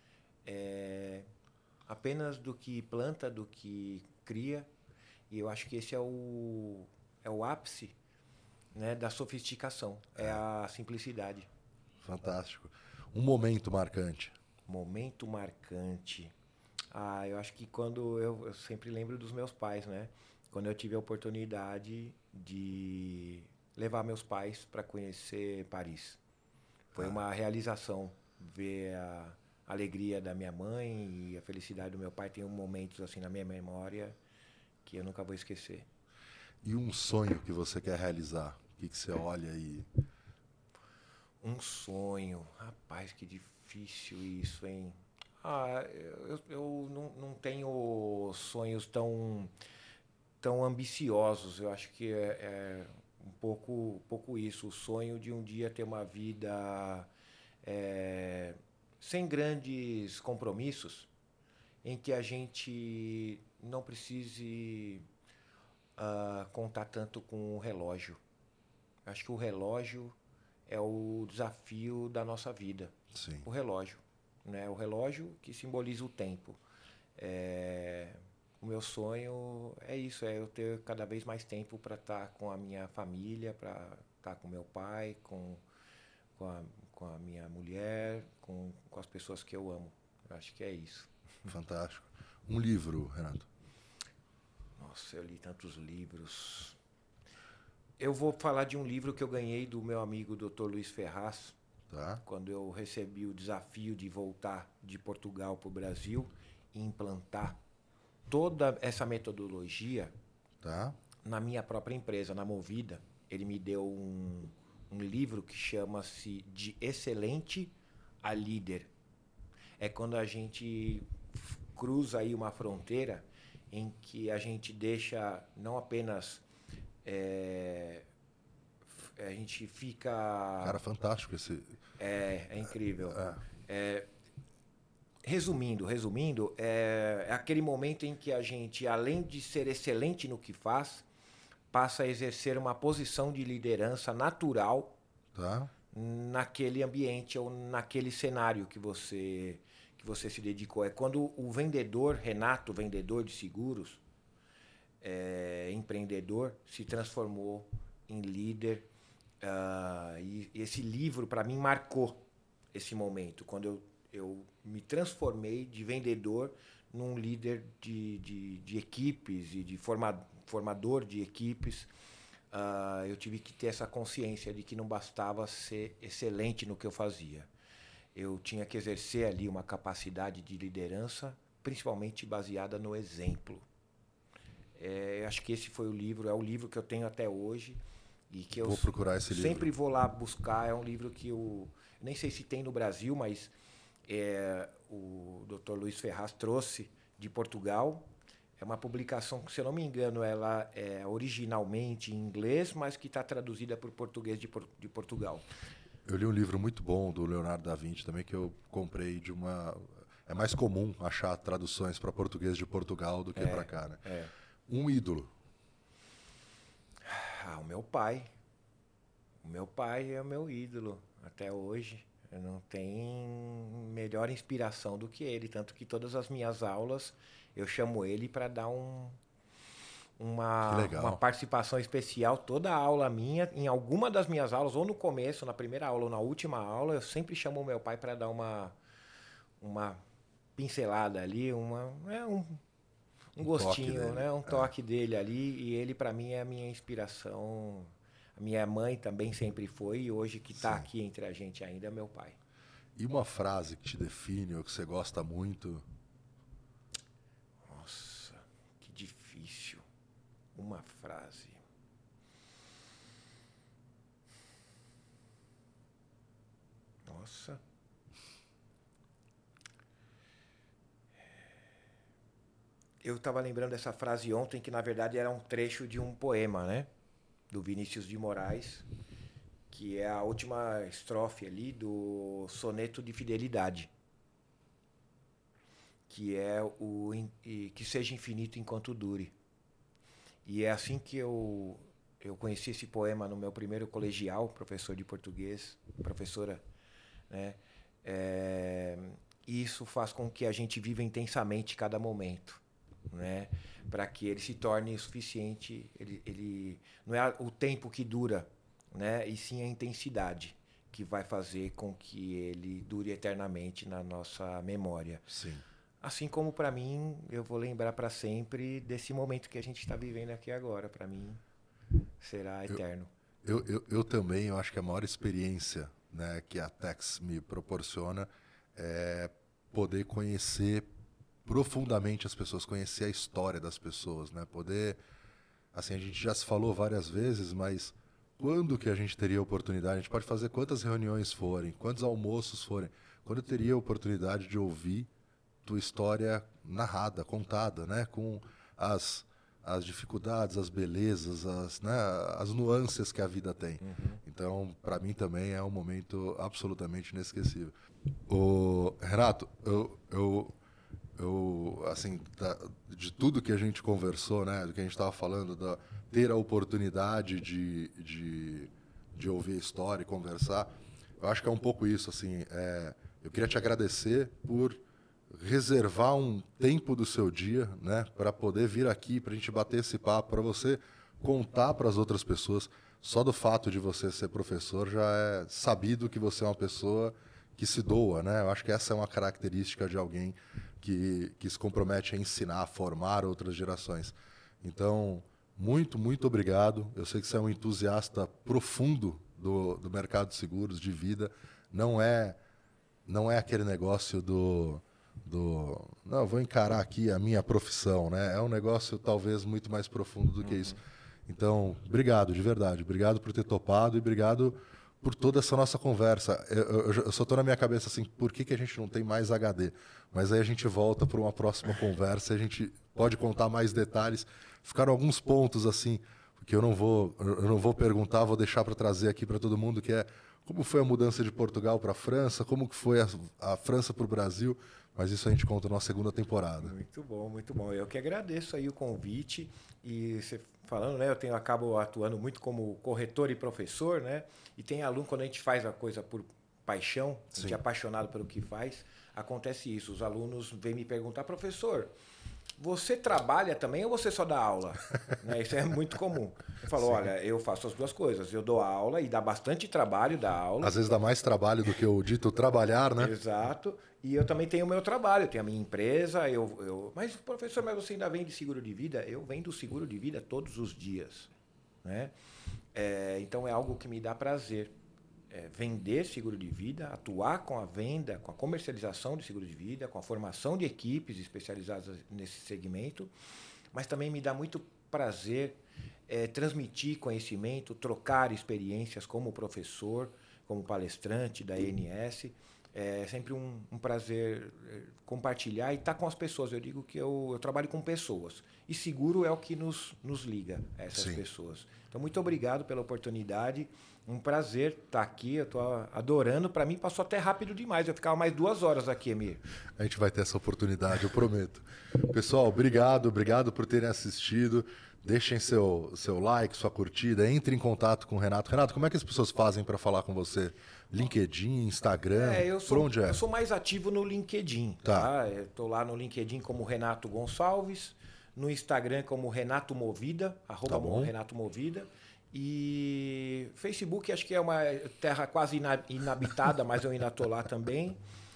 apenas do que planta, do que cria. E eu acho que esse é o ápice, né, da sofisticação, é a simplicidade. Fantástico. Um momento marcante. Momento marcante. Eu acho que quando eu sempre lembro dos meus pais, né? Quando eu tive a oportunidade de levar meus pais para conhecer Paris. Foi uma realização ver a alegria da minha mãe e a felicidade do meu pai. Tem momentos assim na minha memória que eu nunca vou esquecer. E um sonho que você quer realizar? O que você olha aí? Um sonho. Rapaz, que difícil isso, hein? Eu não tenho sonhos tão ambiciosos. Eu acho que é um pouco isso. O sonho de um dia ter uma vida sem grandes compromissos, em que a gente não precise contar tanto com o relógio. Acho que o relógio é o desafio da nossa vida. Sim. O relógio, né? O relógio que simboliza o tempo. O meu sonho é isso, é eu ter cada vez mais tempo para estar com a minha família, para estar com meu pai, com a minha mulher, com as pessoas que eu amo. Eu acho que é isso. Fantástico. Um livro, Renato? Nossa, eu li tantos livros. Eu vou falar de um livro que eu ganhei do meu amigo Dr. Luiz Ferraz, quando eu recebi o desafio de voltar de Portugal para o Brasil e implantar toda essa metodologia na minha própria empresa, na Movida. Ele me deu um livro que chama-se De Excelente a Líder. É quando a gente cruza aí uma fronteira em que a gente deixa não apenas a gente fica... Cara, fantástico esse... É incrível. Resumindo, é aquele momento em que a gente, além de ser excelente no que faz, passa a exercer uma posição de liderança natural naquele ambiente ou naquele cenário que você se dedicou. É quando o vendedor, Renato, vendedor de seguros, empreendedor, se transformou em líder. E esse livro, para mim, marcou esse momento, quando eu me transformei de vendedor num líder de equipes e de formador de equipes. Eu tive que ter essa consciência de que não bastava ser excelente no que eu fazia. Eu tinha que exercer ali uma capacidade de liderança, principalmente baseada no exemplo. Acho que esse foi o livro, é o livro que eu tenho até hoje e que vou procurar esse livro. Sempre vou lá buscar. É um livro que eu nem sei se tem no Brasil, mas o Dr. Luiz Ferraz trouxe de Portugal. É uma publicação que, se eu não me engano, ela é originalmente em inglês, mas que está traduzida para o português de Portugal. Eu li um livro muito bom do Leonardo da Vinci também, que eu comprei de uma... É mais comum achar traduções para português de Portugal do que para cá, né? Um ídolo. O meu pai. O meu pai é o meu ídolo até hoje. Não tem melhor inspiração do que ele. Tanto que todas as minhas aulas eu chamo ele para dar uma participação especial. Toda a aula minha, em alguma das minhas aulas, ou no começo, na primeira aula ou na última aula, eu sempre chamo o meu pai para dar uma pincelada ali, um gostinho, toque né? Um toque dele ali. E ele, para mim, é a minha inspiração. A minha mãe também sempre foi, e hoje que está aqui entre a gente ainda é meu pai. E uma frase que te define ou que você gosta muito? Nossa, que difícil. Uma frase. Nossa. Eu estava lembrando dessa frase ontem, que na verdade era um trecho de um poema, né? Do Vinícius de Moraes, que é a última estrofe ali do Soneto de Fidelidade, que é que seja infinito enquanto dure. E é assim que eu conheci esse poema no meu primeiro colegial, professor de português, professora, né? E isso faz com que a gente viva intensamente cada momento, né? Para que ele se torne suficiente. Ele não é o tempo que dura, né? E sim a intensidade que vai fazer com que ele dure eternamente na nossa memória. Sim. Assim como, para mim, eu vou lembrar para sempre desse momento que a gente está vivendo aqui agora. Para mim, será eterno. Eu também, eu acho que a maior experiência, né, que a Tex me proporciona é poder conhecer profundamente as pessoas, conhecer a história das pessoas, né? Poder, assim, a gente já se falou várias vezes, mas quando que a gente teria a oportunidade? A gente pode fazer quantas reuniões forem, quantos almoços forem, quando eu teria a oportunidade de ouvir tua história narrada, contada, né? Com as dificuldades, as belezas, as nuances que a vida tem. Então, para mim também é um momento absolutamente inesquecível. Renato, eu assim, de tudo que a gente conversou, né, do que a gente estava falando, ter a oportunidade de ouvir a história e conversar, eu acho que é um pouco isso. Assim, eu queria te agradecer por reservar um tempo do seu dia, né, para poder vir aqui, para a gente bater esse papo, para você contar para as outras pessoas. Só do fato de você ser professor já é sabido que você é uma pessoa que se doa, né? Eu acho que essa é uma característica de alguém que se compromete a ensinar, a formar outras gerações. Então, muito, muito obrigado. Eu sei que você é um entusiasta profundo do mercado de seguros, de vida. Não é aquele negócio não, vou encarar aqui a minha profissão, né? É um negócio talvez muito mais profundo do que isso. Então, obrigado, de verdade. Obrigado por ter topado e obrigado por toda essa nossa conversa. Eu só estou na minha cabeça assim, por que a gente não tem mais HD? Mas aí a gente volta para uma próxima conversa, a gente pode contar mais detalhes. Ficaram alguns pontos assim, porque eu não vou perguntar, vou deixar para trazer aqui para todo mundo, que é como foi a mudança de Portugal para a França, como que foi a França para o Brasil, mas isso a gente conta na segunda temporada. Muito bom, muito bom. Eu que agradeço aí o convite e você falando, né? Eu acabo atuando muito como corretor e professor, né? E tem aluno, quando a gente faz a coisa por paixão, a gente é apaixonado pelo que faz, acontece isso. Os alunos vêm me perguntar, professor, você trabalha também ou você só dá aula? Né? Isso é muito comum. Eu falo, olha, eu faço as duas coisas. Eu dou aula e dá bastante trabalho dar aula. Às vezes dá mais trabalho do que o dito trabalhar, né? Exato. E eu também tenho o meu trabalho, eu tenho a minha empresa. Mas, professor, mas você ainda vende seguro de vida? Eu vendo seguro de vida todos os dias. Né? Então é algo que me dá prazer. Vender seguro de vida, atuar com a venda, com a comercialização de seguro de vida, com a formação de equipes especializadas nesse segmento, mas também me dá muito prazer transmitir conhecimento, trocar experiências como professor, como palestrante da ANS. É sempre um prazer compartilhar e estar com as pessoas. Eu digo que eu trabalho com pessoas e seguro é o que nos liga a essas pessoas. Então, muito obrigado pela oportunidade. Um prazer estar aqui, eu estou adorando. Para mim, passou até rápido demais. Eu ficava mais 2 horas aqui, Emir. A gente vai ter essa oportunidade, eu prometo. Pessoal, obrigado por terem assistido. Deixem seu like, sua curtida, entre em contato com o Renato. Renato, como é que as pessoas fazem para falar com você? LinkedIn, Instagram, por onde é? Eu sou mais ativo no LinkedIn. Tá? Estou lá no LinkedIn como Renato Gonçalves, no Instagram como Renato Movida, @Renato Movida. E Facebook, acho que é uma terra quase inabitada, mas eu ainda estou lá também.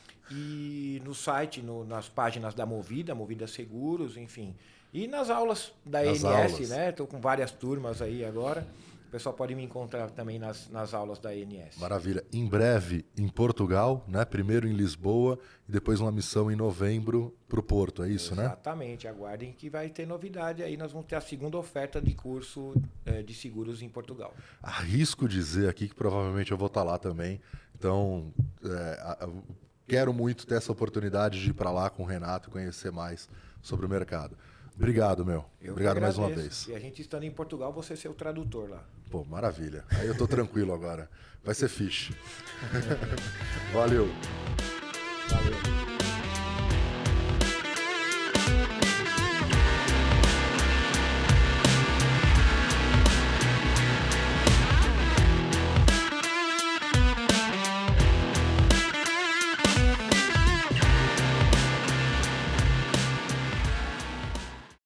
E no site, nas páginas da Movida Seguros, enfim. E nas aulas da ANS, né? Estou com várias turmas aí agora. O pessoal pode me encontrar também nas aulas da ANS. Maravilha. Em breve em Portugal, né? Primeiro em Lisboa e depois uma missão em novembro para o Porto, é isso, né? Exatamente. Aguardem que vai ter novidade aí. Nós vamos ter a segunda oferta de curso de seguros em Portugal. Arrisco dizer aqui que provavelmente eu vou estar lá também. Então, quero muito ter essa oportunidade de ir para lá com o Renato e conhecer mais sobre o mercado. Obrigado, meu. Obrigado mais uma vez. E a gente estando em Portugal, você ser o tradutor lá. Pô, maravilha. Aí eu tô tranquilo agora. Vai ser fixe. Valeu. Valeu.